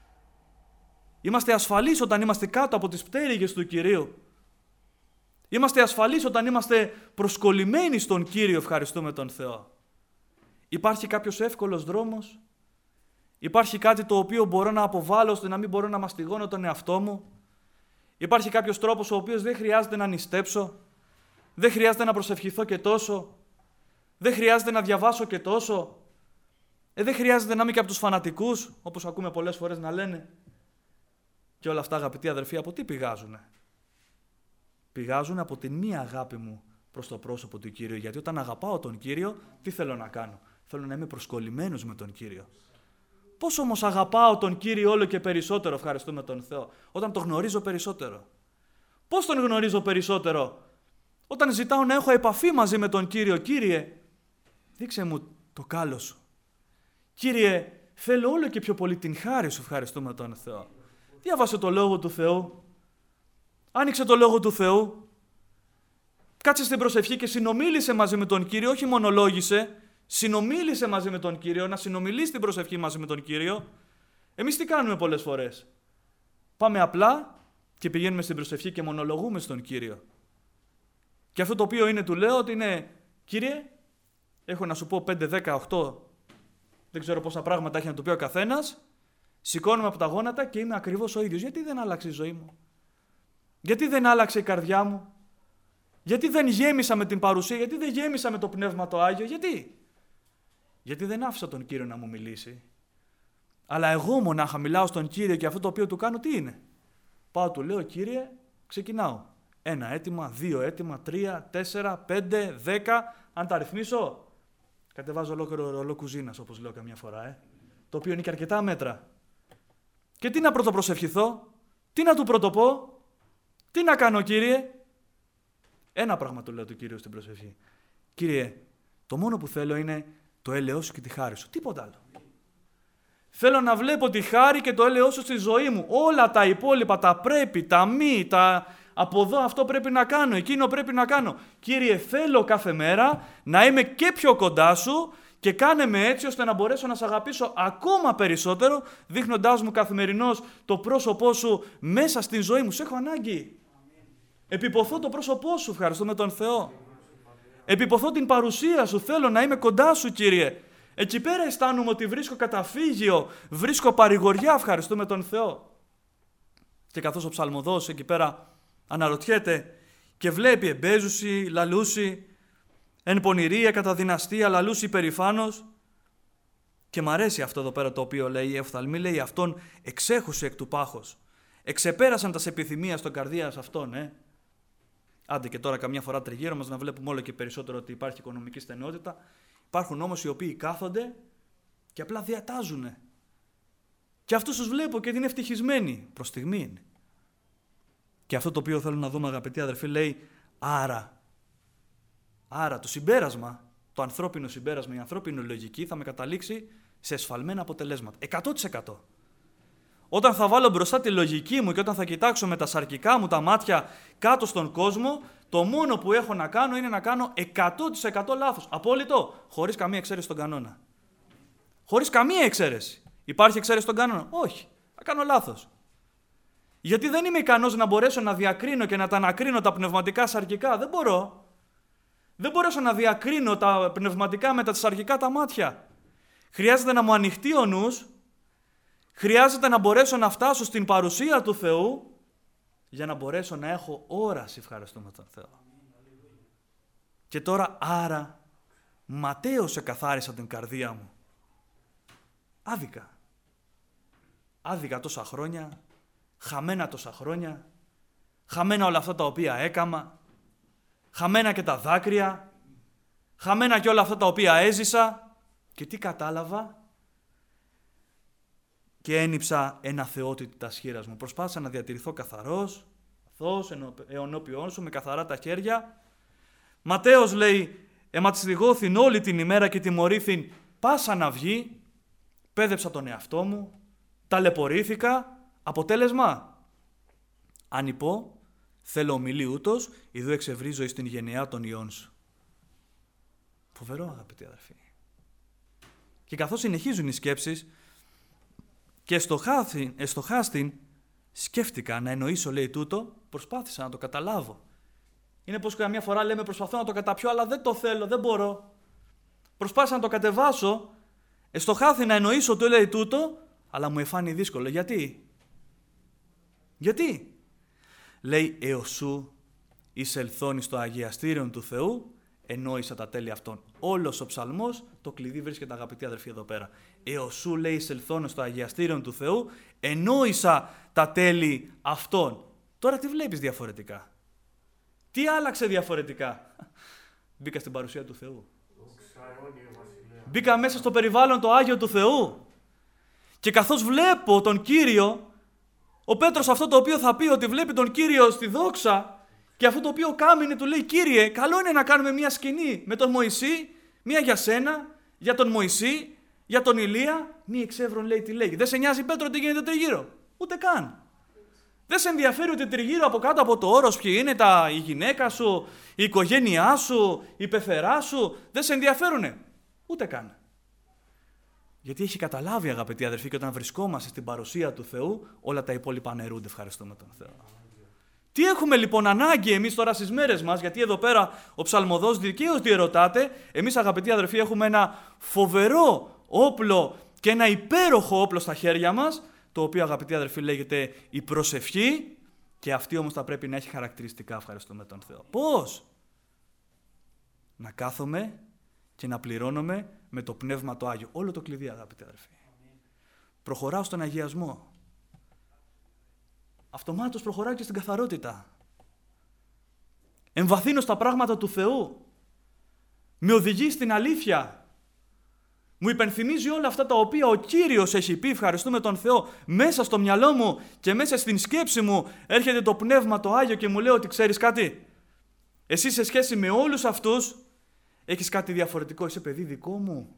Είμαστε ασφαλείς όταν είμαστε κάτω από τις πτέρυγες του Κυρίου. Είμαστε ασφαλείς όταν είμαστε προσκολλημένοι στον Κύριο. Ευχαριστούμε τον Θεό. Υπάρχει κάποιος εύκολος δρόμος? Υπάρχει κάτι το οποίο μπορώ να αποβάλω ώστε να μην μπορώ να μαστιγώνω τον εαυτό μου? Υπάρχει κάποιος τρόπος ο οποίος δεν χρειάζεται να νηστέψω? Δεν χρειάζεται να προσευχηθώ και τόσο? Δεν χρειάζεται να διαβάσω και τόσο? Ε, δεν χρειάζεται να είμαι και από τους φανατικούς, όπως ακούμε πολλές φορές να λένε? Και όλα αυτά, αγαπητοί αδερφοί, από τι πηγάζουνε? Πηγάζουν από την μία αγάπη μου προς το πρόσωπο του Κύριου. Γιατί όταν αγαπάω τον Κύριο, τι θέλω να κάνω? Θέλω να είμαι προσκολλημένος με τον Κύριο. Πώς όμως αγαπάω τον Κύριο όλο και περισσότερο? Ευχαριστούμε τον Θεό. Όταν τον γνωρίζω περισσότερο. Πώς τον γνωρίζω περισσότερο? Όταν ζητάω να έχω επαφή μαζί με τον Κύριο. Κύριε, δείξε μου το κάλο σου. Κύριε, θέλω όλο και πιο πολύ την χάρη σου. Ευχαριστούμε τον Θεό. Διάβασε το Λόγο του Θεού. Άνοιξε το Λόγο του Θεού. Κάτσε στην προσευχή και συνομίλησε μαζί με τον Κύριο. Όχι μονολόγησε. Συνομίλησε μαζί με τον Κύριο. Να συνομιλείς την προσευχή μαζί με τον Κύριο. Εμείς τι κάνουμε πολλές φορές? Πάμε απλά και πηγαίνουμε στην προσευχή και μονολογούμε στον Κύριο. Και αυτό το οποίο είναι, του λέω ότι είναι, Κύριε, έχω να σου πω πέντε, δέκα, οκτώ, δεν ξέρω πόσα πράγματα έχει να του πει ο καθένας. Σηκώνομαι από τα γόνατα και είμαι ακριβώς ο ίδιος. Γιατί δεν άλλαξε η ζωή μου? Γιατί δεν άλλαξε η καρδιά μου? Γιατί δεν γέμισα με την παρουσία? Γιατί δεν γέμισα με το Πνεύμα το Άγιο? Γιατί? Γιατί δεν άφησα τον Κύριο να μου μιλήσει. Αλλά εγώ μονάχα μιλάω στον Κύριο και αυτό το οποίο του κάνω τι είναι? Πάω, του λέω, Κύριε, ξεκινάω. Ένα αίτημα, δύο αίτημα, τρία, τέσσερα, πέντε, δέκα. Αν τα αριθμίσω, κατεβάζω ολόκληρο ρολό κουζίνας, όπως λέω καμιά φορά. Ε. Το οποίο είναι και αρκετά μέτρα. Και τι να πρωτοπροσευχηθώ? Τι να του πρωτοπώ? Τι να κάνω, Κύριε? Ένα πράγμα του λέω του Κύριου στην προσευχή. Κύριε, το μόνο που θέλω είναι το έλεος σου και τη χάρη σου. Τίποτα άλλο. Θέλω να βλέπω τη χάρη και το έλεος σου στη ζωή μου. Όλα τα υπόλοιπα, τα πρέπει, τα μη, τα από εδώ αυτό πρέπει να κάνω, εκείνο πρέπει να κάνω. Κύριε, θέλω κάθε μέρα να είμαι και πιο κοντά σου και κάνε με έτσι ώστε να μπορέσω να σε αγαπήσω ακόμα περισσότερο, δείχνοντάς μου καθημερινώς το πρόσωπό σου μέσα στην ζωή μου. Σε έχω ανάγκη. Επιποθώ το πρόσωπό σου, ευχαριστούμε τον Θεό. Επιποθώ την παρουσία σου, θέλω να είμαι κοντά σου, Κύριε. Εκεί πέρα αισθάνομαι ότι βρίσκω καταφύγιο, βρίσκω παρηγοριά, ευχαριστούμε τον Θεό. Και καθώς ο ψαλμοδός εκεί πέρα αναρωτιέται και βλέπει εμπέζουση, λαλούση, εν πονηρία κατά δυναστεία, λαλούση περηφάνος. Και μ' αρέσει αυτό εδώ πέρα το οποίο λέει η Εφθαλμή, λέει αυτόν εξέχουσε εκ του πάχος. Εξεπέρασαν τα επιθυμία στον καρδίας αυτών, ε. Άντε και τώρα καμιά φορά τριγύρω μας να βλέπουμε όλο και περισσότερο ότι υπάρχει οικονομική στενότητα. Υπάρχουν όμως οι οποίοι κάθονται και απλά διατάζουν. Και αυτούς τους βλέπω και είναι ευτυχισμένοι. Προς στιγμή είναι. Και αυτό το οποίο θέλω να δούμε, αγαπητοί αδερφοί, λέει άρα. Άρα το συμπέρασμα, το ανθρώπινο συμπέρασμα, η ανθρώπινη λογική θα με καταλήξει σε εσφαλμένα αποτελέσματα. εκατό τοις εκατό. Όταν θα βάλω μπροστά τη λογική μου και όταν θα κοιτάξω με τα σαρκικά μου τα μάτια κάτω στον κόσμο, το μόνο που έχω να κάνω είναι να κάνω εκατό τοις εκατό λάθος. Απόλυτο, χωρίς καμία εξαίρεση στον κανόνα. Χωρίς καμία εξαίρεση. Υπάρχει εξαίρεση στον κανόνα? Όχι. Θα κάνω λάθος. Γιατί δεν είμαι ικανός να μπορέσω να διακρίνω και να τα ανακρίνω τα πνευματικά σαρκικά. Δεν μπορώ. Δεν μπορέσω να διακρίνω τα πνευματικά με τα σαρκικά τα μάτια. Χρειάζεται να μου ανοιχτεί ο νους. Χρειάζεται να μπορέσω να φτάσω στην παρουσία του Θεού για να μπορέσω να έχω όραση, ευχαριστούμε τον Θεό. Και τώρα άρα ματαίως εκαθάρισα την καρδία μου. Άδικα. Άδικα τόσα χρόνια, χαμένα τόσα χρόνια, χαμένα όλα αυτά τα οποία έκαμα, χαμένα και τα δάκρυα, χαμένα και όλα αυτά τα οποία έζησα. Και τι κατάλαβα? Και ένυψα ένα θεότητη τα σχήρας μου. Προσπάθησα να διατηρηθώ καθαρός, αθώος, ενώπιόν σου, με καθαρά τα χέρια. Ματαίος λέει, εματιστηγώθην όλη την ημέρα και τιμωρήθην πάσα να βγει. Πέδεψα τον εαυτό μου, ταλαιπωρήθηκα, αποτέλεσμα. Αν υπό, θέλω ομιλεί ούτως, ειδού εξευρίζω εις την γενεά των ιών σου. Φοβερό, αγαπητοί αδερφοί. Και καθώς συνεχίζουν οι σκέψεις, και εστοχάστην, σκέφτηκα να εννοήσω, λέει, τούτο, προσπάθησα να το καταλάβω. Είναι πως καμιά φορά λέμε προσπαθώ να το καταπιώ, αλλά δεν το θέλω, δεν μπορώ. Προσπάθησα να το κατεβάσω, εστοχάθη να εννοήσω το λέει τούτο, αλλά μου εφάνει δύσκολο. Γιατί? Γιατί? Λέει, εωσού εισελθώνει στο αγιαστήριον του Θεού, ενόησα τα τέλη αυτών. Όλος ο ψαλμός, το κλειδί βρίσκεται, αγαπητοί αδερφοί, εδώ πέρα. Εωσού, λέει, εισελθώνει στο αγιαστήριον του Θεού, ενόησα τα τέλη αυτών. Τώρα τι βλέπεις διαφορετικά? Τι άλλαξε διαφορετικά? Μπήκα στην παρουσία του Θεού. Μπήκα μέσα στο περιβάλλον το Άγιο του Θεού. Και καθώς βλέπω τον Κύριο, ο Πέτρος αυτό το οποίο θα πει ότι βλέπει τον Κύριο στη δόξα, και αυτό το οποίο κάμινε του λέει, Κύριε, καλό είναι να κάνουμε μια σκηνή με τον Μωυσή, μια για σένα, για τον Μωυσή, για τον Ηλία, μη εξεύρων, λέει, τι λέει. Δεν σε νοιάζει, Πέτρο, τι γίνεται τριγύρω? Ούτε καν. Δεν σε ενδιαφέρει ότι τριγύρω από κάτω από το όρος ποιοι είναι τα, η γυναίκα σου, η οικογένειά σου, η πεθερά σου. Δεν σε ενδιαφέρουνε. Ούτε καν. Γιατί έχει καταλάβει, αγαπητοί αδερφοί, και όταν βρισκόμαστε στην παρουσία του Θεού, όλα τα υπόλοιπα αναιρούνται. Ευχαριστούμε τον Θεό. Τι έχουμε λοιπόν ανάγκη εμείς τώρα στις μέρες μας? Γιατί εδώ πέρα ο ψαλμοδός δικαίως διερωτάται. Εμείς, αγαπητοί αδερφοί, έχουμε ένα φοβερό όπλο και ένα υπέροχο όπλο στα χέρια μας, το οποίο, αγαπητοί αδερφοί, λέγεται η προσευχή, και αυτή όμως θα πρέπει να έχει χαρακτηριστικά. Ευχαριστούμε τον Θεό. Πώς? Να κάθομαι και να πληρώνομαι με το Πνεύμα το Άγιο. Όλο το κλειδί, αγαπητοί αδερφοί. Προχωράω στον αγιασμό. Αυτομάτως προχωράω και στην καθαρότητα. Εμβαθύνω στα πράγματα του Θεού. Με οδηγεί στην αλήθεια. Μου υπενθυμίζει όλα αυτά τα οποία ο Κύριος έχει πει, ευχαριστούμε τον Θεό. Μέσα στο μυαλό μου και μέσα στην σκέψη μου έρχεται το Πνεύμα το Άγιο και μου λέει ότι ξέρεις κάτι? Εσύ σε σχέση με όλους αυτούς έχεις κάτι διαφορετικό. Είσαι παιδί δικό μου.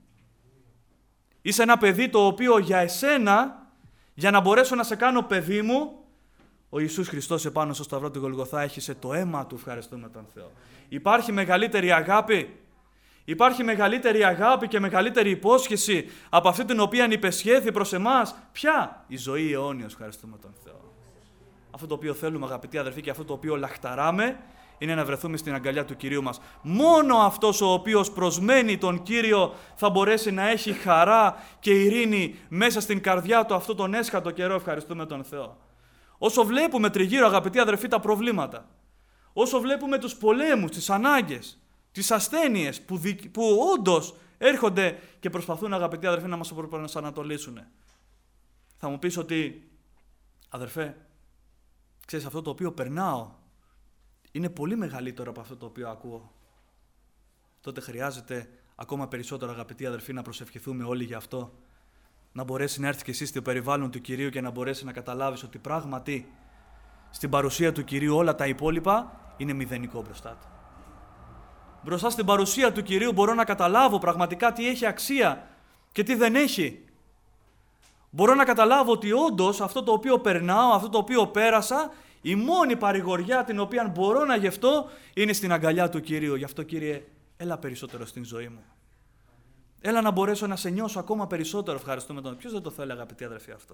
Είσαι ένα παιδί το οποίο για εσένα, για να μπορέσω να σε κάνω παιδί μου, ο Ιησούς Χριστός επάνω στο σταυρό του Γολγοθά έχισε το αίμα του, ευχαριστούμε τον Θεό. Υπάρχει μεγαλύτερη αγάπη? Υπάρχει μεγαλύτερη αγάπη και μεγαλύτερη υπόσχεση από αυτή την οποία υπεσχέθη προς εμάς? Ποια? Η ζωή αιώνιος, ευχαριστούμε τον Θεό. Αυτό το οποίο θέλουμε, αγαπητοί αδερφοί, και αυτό το οποίο λαχταράμε, είναι να βρεθούμε στην αγκαλιά του Κυρίου μας. Μόνο αυτός ο οποίος προσμένει τον Κύριο θα μπορέσει να έχει χαρά και ειρήνη μέσα στην καρδιά του αυτό τον έσχατο καιρό, ευχαριστούμε τον Θεό. Όσο βλέπουμε τριγύρω, αγαπητοί αδερφοί, τα προβλήματα, όσο βλέπουμε τους πολέμους, τις ανάγκες, τις ασθένειες που, δι... που όντως έρχονται και προσπαθούν, αγαπητοί αδερφοί, να μας προσανατολίσουν, θα μου πεις ότι, αδερφέ, ξέρεις, αυτό το οποίο περνάω είναι πολύ μεγαλύτερο από αυτό το οποίο ακούω. Τότε χρειάζεται ακόμα περισσότερο, αγαπητοί αδερφοί, να προσευχηθούμε όλοι γι' αυτό. Να μπορέσει να έρθει και εσύ στο περιβάλλον του Κυρίου και να μπορέσει να καταλάβεις ότι πράγματι στην παρουσία του Κυρίου όλα τα υπόλοιπα είναι μηδενικό μπροστά του. Μπροστά στην παρουσία του Κυρίου μπορώ να καταλάβω πραγματικά τι έχει αξία και τι δεν έχει. Μπορώ να καταλάβω ότι όντως αυτό το οποίο περνάω, αυτό το οποίο πέρασα, η μόνη παρηγοριά την οποία μπορώ να γευτώ είναι στην αγκαλιά του Κυρίου. Γι' αυτό, Κύριε, έλα περισσότερο στην ζωή μου. Έλα να μπορέσω να σε νιώσω ακόμα περισσότερο, ευχαριστούμε τον. Ποιος δεν το θέλει, αγαπητοί αδερφοί, αυτό?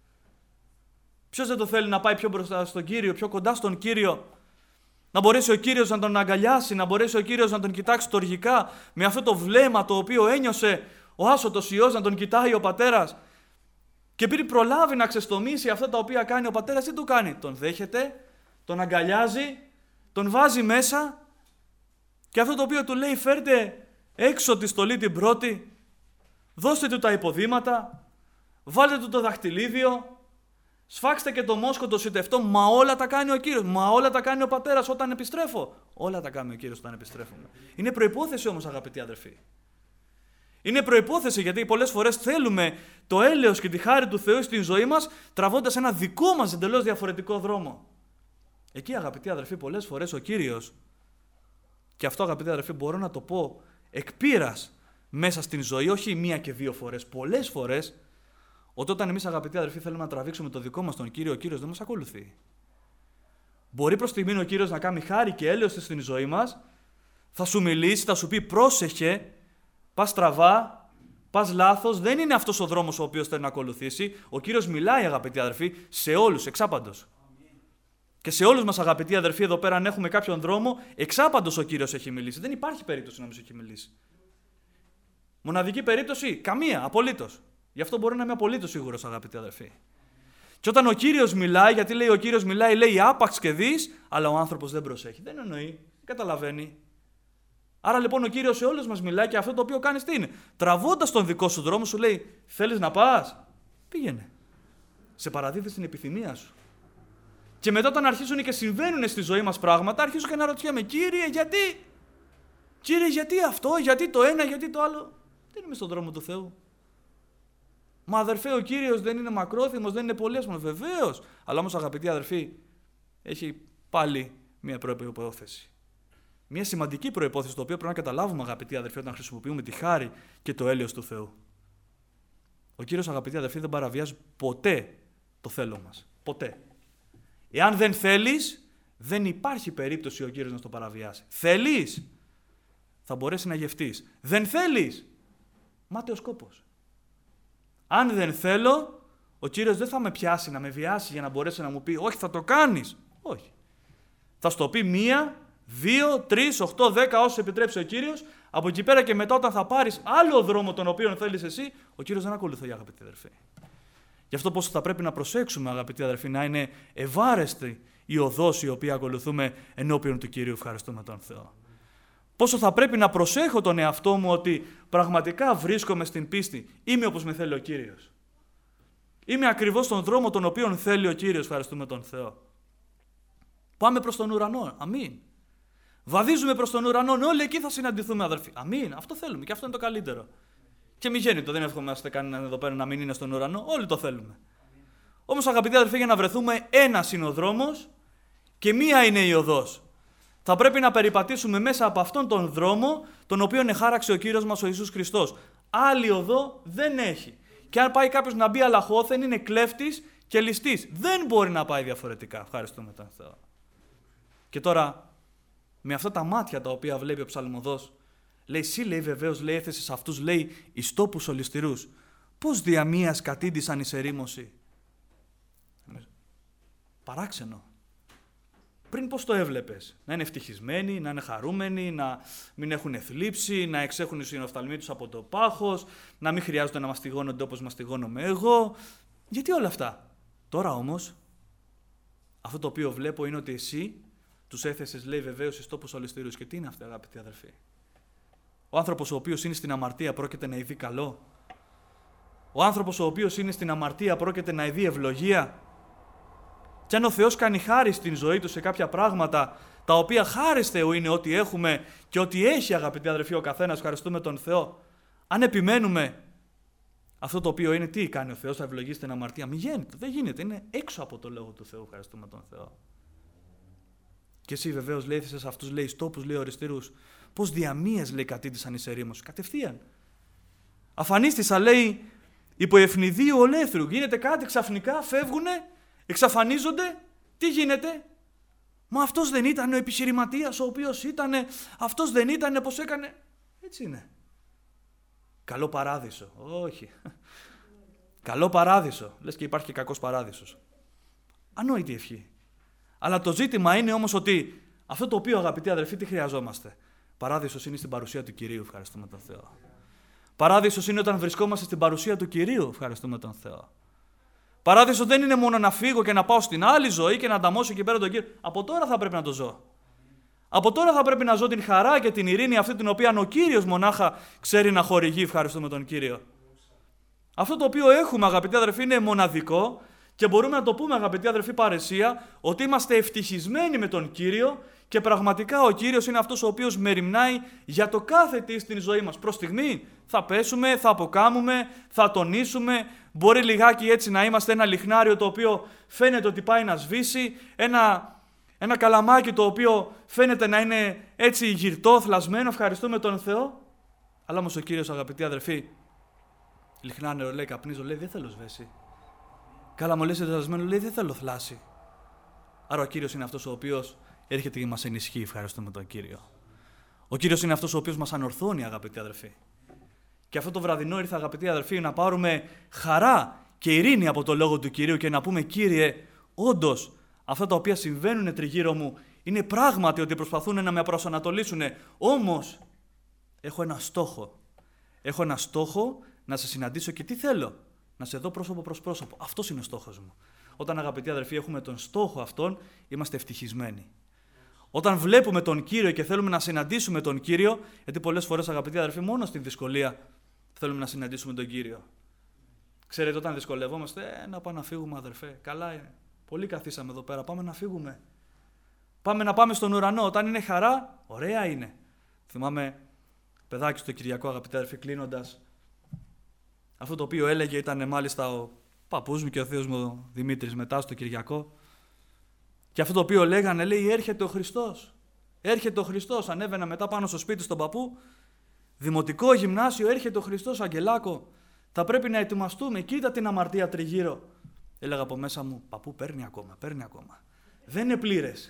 Ποιος δεν το θέλει να πάει πιο μπροστά στον Κύριο, πιο κοντά στον Κύριο? Να μπορέσει ο Κύριος να τον αγκαλιάσει, να μπορέσει ο Κύριος να τον κοιτάξει τοργικά με αυτό το βλέμμα το οποίο ένιωσε ο άσωτος Υιός να τον κοιτάει ο πατέρας. Και πριν προλάβει να ξεστομίσει αυτά τα οποία κάνει ο πατέρας, τι του κάνει? Τον δέχεται, τον αγκαλιάζει, τον βάζει μέσα Και αυτό το οποίο του λέει, φέρτε έξω τη στολή την πρώτη, δώστε του τα υποδήματα, βάλτε του το δαχτυλίδιο, σφάξτε και το μόσχο το σιτευτό, μα όλα τα κάνει ο Κύριος, μα όλα τα κάνει ο Πατέρας όταν επιστρέφω. Όλα τα κάνει ο Κύριος όταν επιστρέφουμε. Είναι προϋπόθεση όμως, αγαπητοί αδερφοί. Είναι προϋπόθεση, γιατί πολλές φορές θέλουμε το έλεος και τη χάρη του Θεού στην ζωή μας, τραβώντας ένα δικό μας εντελώς διαφορετικό δρόμο. Εκεί, αγαπητοί αδερφοί, πολλές φορές ο Κύριος, και αυτό, αγαπητοί αδερφοί, μπορώ να το πω εκ πείρας μέσα στην ζωή, όχι μία και δύο φορές, πολλές φορές, ότι όταν εμείς, αγαπητοί αδερφοί, θέλουμε να τραβήξουμε το δικό μας τον Κύριο, ο Κύριος δεν μας ακολουθεί. Μπορεί προς στιγμήν ο Κύριος να κάνει χάρη και έλεος στην ζωή μας, θα σου μιλήσει, θα σου πει πρόσεχε, πας στραβά, πας λάθος, δεν είναι αυτός ο δρόμος ο οποίος θέλει να ακολουθήσει. Ο Κύριος μιλάει, αγαπητοί αδερφοί, σε όλους, εξάπαντος. Και σε όλους μας, αγαπητοί αδερφοί, εδώ πέρα, αν έχουμε κάποιον δρόμο, εξάπαντος ο Κύριος έχει μιλήσει. Δεν υπάρχει περίπτωση να μην σου έχει μιλήσει. Μοναδική περίπτωση, καμία, απολύτως. Γι' αυτό μπορεί να είμαι απολύτως σίγουρος, αγαπητοί αδερφοί. Και όταν ο Κύριος μιλάει, γιατί λέει ο Κύριος μιλάει, λέει άπαξ και δεις, αλλά ο άνθρωπος δεν προσέχει. Δεν εννοεί, δεν καταλαβαίνει. Άρα λοιπόν ο Κύριος σε όλους μας μιλάει και αυτό το οποίο κάνεις τι είναι. Τραβώντας τον δικό σου δρόμο, σου λέει: θέλεις να πας, πήγαινε. Σε παραδίδει στην επιθυμία σου. Και μετά, όταν αρχίζουν και συμβαίνουν στη ζωή μας πράγματα, αρχίζω και να ρωτιέμαι: Κύριε, γιατί, Κύριε, γιατί αυτό, γιατί το ένα, γιατί το άλλο. Δεν είμαι στον δρόμο του Θεού. Μα αδερφέ, ο Κύριος δεν είναι μακρόθυμος, δεν είναι πολύσμονος. Βεβαίως. Αλλά όμως, αγαπητοί αδερφοί, έχει πάλι μια προϋπόθεση. Μια σημαντική προϋπόθεση, το οποίο πρέπει να καταλάβουμε, αγαπητοί αδερφοί, όταν χρησιμοποιούμε τη χάρη και το έλεος του Θεού. Ο Κύριος, αγαπητοί αδερφοί, δεν παραβιάζει ποτέ το θέλω μας. Ποτέ. Εάν δεν θέλεις, δεν υπάρχει περίπτωση ο Κύριος να το παραβιάσει. Θέλεις, θα μπορέσει να γευτείς. Δεν θέλεις, μάταιος κόπος. Αν δεν θέλω, ο Κύριος δεν θα με πιάσει, να με βιάσει για να μπορέσει να μου πει όχι, θα το κάνεις. Όχι. Θα στο πει μία, δύο, τρεις, οχτώ, δέκα, όσους επιτρέψει ο Κύριος. Από εκεί πέρα και μετά, όταν θα πάρεις άλλο δρόμο τον οποίο θέλεις εσύ, ο Κύριος δεν ακολουθεί, αγαπητοί αδερφοί. Γι' αυτό πώς θα πρέπει να προσέξουμε, αγαπητοί αδερφοί, να είναι ευάρεστη η οδός η οποία ακολουθούμε ενώπιον του Κυρίου. Ευχαριστούμε τον Θεό. Πόσο θα πρέπει να προσέχω τον εαυτό μου ότι πραγματικά βρίσκομαι στην πίστη. Είμαι όπως με θέλει ο Κύριος. Είμαι ακριβώς στον δρόμο τον οποίο θέλει ο Κύριος. Ευχαριστούμε τον Θεό. Πάμε προς τον ουρανό. Αμήν. Βαδίζουμε προς τον ουρανό. Όλοι εκεί θα συναντηθούμε, αδερφοί. Αμήν. Αυτό θέλουμε και αυτό είναι το καλύτερο. Και μη γέννητο, δεν εύχομαστε κανέναν εδώ πέρα να μην είναι στον ουρανό. Όλοι το θέλουμε. Όμως, αγαπητοί αδερφοί, για να βρεθούμε, ένας είναι ο δρόμος και μία είναι η οδός. Θα πρέπει να περιπατήσουμε μέσα από αυτόν τον δρόμο, τον οποίο εχάραξε ο Κύριος μας ο Ιησούς Χριστός. Άλλη οδό δεν έχει. Και αν πάει κάποιος να μπει αλαχώθεν, είναι κλέφτης και ληστής. Δεν μπορεί να πάει διαφορετικά. Ευχαριστούμε τον Θεό. Και τώρα, με αυτά τα μάτια τα οποία βλέπει ο ψαλμοδός, λέει, εσύ, λέει, βεβαίως, λέει, έθεσε σε αυτούς, λέει, εις τόπους ολισθηρούς. Πώς δια μίας κατήντησαν εις ερήμωση. Παράξενο. Πριν πώς το έβλεπες, να είναι ευτυχισμένοι, να είναι χαρούμενοι, να μην έχουν θλίψει, να εξέχουν οι συνοφθαλμοί τους από το πάχος, να μην χρειάζονται να μαστιγώνονται όπως μαστιγώνομαι εγώ. Γιατί όλα αυτά. Τώρα όμως, αυτό το οποίο βλέπω είναι ότι εσύ τους έθεσες, λέει, βεβαίως εις τόπους ολισθηρούς. Και τι είναι αυτό, αγαπητοί αδερφοί. Ο άνθρωπος ο οποίος είναι στην αμαρτία πρόκειται να ειδεί καλό. Ο άνθρωπος ο οποίος είναι στην αμαρτία πρόκειται να ειδεί ευλογία. Και αν ο Θεός κάνει χάρη στην ζωή του σε κάποια πράγματα, τα οποία χάρις Θεού είναι ό,τι έχουμε και ό,τι έχει, αγαπητοί αδερφοί, ο καθένας, ευχαριστούμε τον Θεό. Αν επιμένουμε αυτό το οποίο είναι, τι κάνει ο Θεός, θα ευλογήσει την αμαρτία. Μη γίνεται, δεν γίνεται, είναι έξω από το λόγο του Θεού, ευχαριστούμε τον Θεό. Και εσύ βεβαίως λέει σε αυτούς, λέει, στόπους, λέει, οριστήρους, πώς διαμίες, λέει, κατήντησαν εις ερήμωση. Κατευθείαν. Αφανίστησα, λέει, υπό ευνηδίου ολέθρου. Γίνεται κάτι ξαφνικά, φεύγουνε. Εξαφανίζονται, τι γίνεται. Μα αυτός δεν ήταν ο επιχειρηματίας ο οποίος ήταν, αυτός δεν ήταν πως έκανε. Έτσι είναι. Καλό παράδεισο. Όχι. Καλό παράδεισο. Λες και υπάρχει και κακός παράδεισος. Ανόητη ευχή. Αλλά το ζήτημα είναι όμως ότι αυτό το οποίο, αγαπητοί αδερφοί, τι χρειαζόμαστε. Παράδεισος είναι στην παρουσία του Κυρίου. Ευχαριστούμε τον Θεό. Παράδεισος είναι όταν βρισκόμαστε στην παρουσία του Κυρίου. Ευχαριστούμε τον Θεό. Παράδεισο δεν είναι μόνο να φύγω και να πάω στην άλλη ζωή και να ανταμώσω εκεί πέρα τον Κύριο. Από τώρα θα πρέπει να το ζω. Από τώρα θα πρέπει να ζω την χαρά και την ειρήνη αυτή την οποία ο Κύριος μονάχα ξέρει να χορηγεί. Ευχαριστούμε τον Κύριο. Αυτό το οποίο έχουμε, αγαπητοί αδερφοί, είναι μοναδικό και μπορούμε να το πούμε, αγαπητοί αδερφοί, παρεσία, ότι είμαστε ευτυχισμένοι με τον Κύριο και πραγματικά ο Κύριος είναι αυτός ο οποίος μεριμνάει για το κάθε τι στην ζωή μας. Προς στιγμή θα πέσουμε, θα αποκάμουμε, θα τονίσουμε, μπορεί λιγάκι έτσι να είμαστε ένα λιχνάριο το οποίο φαίνεται ότι πάει να σβήσει, ένα, ένα καλαμάκι το οποίο φαίνεται να είναι έτσι γυρτό, θλασμένο, ευχαριστούμε τον Θεό. Αλλά όμως ο Κύριος, αγαπητοί αδερφοί, λιχνά νερό, λέει, καπνίζω, λέει, δεν θέλω σβέσει. Καλά, μου λες θλασμένο, λέει, δεν θέλω θλάση. Άρα ο Κύριος είναι αυτός ο οποίος έρχεται και μας ενισχύει, ευχαριστούμε τον Κύριο. Ο Κύριος είναι αυτός ο οποίος μας ανορθώνει, αγαπητοί αδερφοί. Και αυτό το βραδινό ήρθε, αγαπητοί αδερφοί, να πάρουμε χαρά και ειρήνη από το λόγο του Κυρίου και να πούμε, Κύριε, όντως αυτά τα οποία συμβαίνουν τριγύρω μου είναι πράγματι ότι προσπαθούν να με προσανατολίσουν. Όμως έχω ένα στόχο. Έχω ένα στόχο να σε συναντήσω και τι θέλω. Να σε δω πρόσωπο προς πρόσωπο. Αυτός είναι ο στόχος μου. Όταν, αγαπητοί αδερφοί, έχουμε τον στόχο αυτόν, είμαστε ευτυχισμένοι. Όταν βλέπουμε τον Κύριο και θέλουμε να συναντήσουμε τον Κύριο, γιατί πολλές φορές, αγαπητοί αδερφοί, μόνο στην δυσκολία θέλουμε να συναντήσουμε τον Κύριο. Ξέρετε, όταν δυσκολευόμαστε, ε, να πάμε να φύγουμε, αδερφέ. Καλά είναι. Πολύ καθίσαμε εδώ πέρα. Πάμε να φύγουμε. Πάμε να πάμε στον ουρανό. Όταν είναι χαρά, ωραία είναι. Θυμάμαι παιδάκι στο Κυριακό, αγαπητοί αδερφοί, κλείνοντας. Αυτό το οποίο έλεγε ήταν μάλιστα ο παππούς μου και ο θείος μου ο Δημήτρης μετά στο Κυριακό. Και αυτό το οποίο λέγανε, λέει, έρχεται ο Χριστός. Έρχεται ο Χριστός. Ανέβαινα μετά πάνω στο σπίτι στον παππού. Δημοτικό γυμνάσιο, έρχεται ο Χριστός, Αγγελάκο. Θα πρέπει να ετοιμαστούμε. Κοίτα την αμαρτία τριγύρω. Έλεγα από μέσα μου, παππού, παίρνει ακόμα, παίρνει ακόμα. Δεν είναι πλήρες.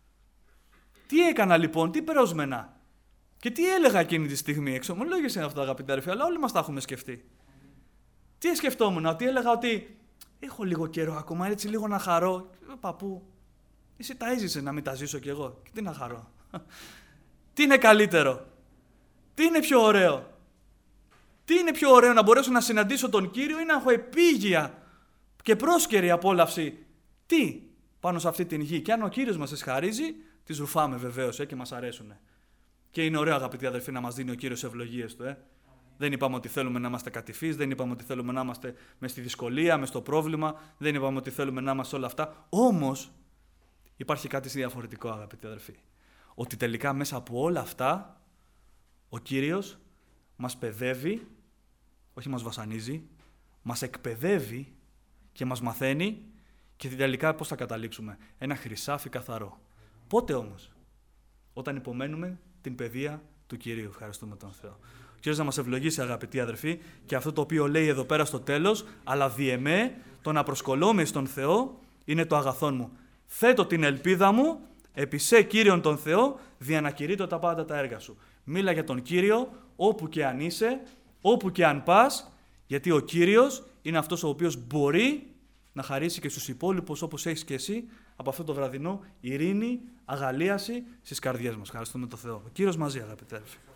Τι έκανα λοιπόν, τι πρόσμενα. Και τι έλεγα εκείνη τη στιγμή. Εξομολόγησε αυτό, αγαπητοί αδερφοί, αλλά όλοι μας τα έχουμε σκεφτεί. Τι σκεφτόμουν, ότι έλεγα ότι έχω λίγο καιρό ακόμα, έτσι λίγο να χαρώ. Παππού, εσύ τα έζησες, να μην τα ζήσω κι εγώ. Και τι να χαρώ. Τι είναι καλύτερο. Τι είναι πιο ωραίο. Τι είναι πιο ωραίο, να μπορέσω να συναντήσω τον Κύριο ή να έχω επίγεια και πρόσκαιρη απόλαυση. Τι πάνω σε αυτή την γη. Και αν ο Κύριος μας εσχαρίζει, τις ρουφάμε βεβαίως ε, και μας αρέσουν. Και είναι ωραίο, αγαπητοί αδερφοί, να μας δίνει ο Κύριος ευλογίες του. Ε. Δεν είπαμε ότι θέλουμε να είμαστε κατηφείς, δεν είπαμε ότι θέλουμε να είμαστε μες στη δυσκολία, μες στο πρόβλημα, δεν είπαμε ότι θέλουμε να είμαστε όλα αυτά. Όμως υπάρχει κάτι διαφορετικό, αγαπητοί αδερφοί. Ότι τελικά μέσα από όλα αυτά ο Κύριος μας παιδεύει, όχι μας βασανίζει, μας εκπαιδεύει και μας μαθαίνει και τελικά πώς θα καταλήξουμε. Ένα χρυσάφι καθαρό. Πότε όμως? Όταν υπομένουμε την παιδεία του Κυρίου. Ευχαριστούμε τον Θεό. Ο Κύριος να μας ευλογήσει, αγαπητοί αδερφοί, και αυτό το οποίο λέει εδώ πέρα στο τέλος, αλλά διεμέ το να προσκολώμαι στον Θεό είναι το αγαθόν μου. Θέτω την ελπίδα μου επί σε Κύριον τον Θεό, δια να κηρύττω τα πάντα τα έργα σου. Μίλα για τον Κύριο όπου και αν είσαι, όπου και αν πας, γιατί ο Κύριος είναι αυτός ο οποίος μπορεί να χαρίσει και στους υπόλοιπους, όπως έχεις και εσύ, από αυτό το βραδινό ειρήνη, αγαλίαση στις καρδιές μας. Ευχαριστούμε τον Θεό. Ο Κύριος μαζί, αγαπητοί αδερφοί.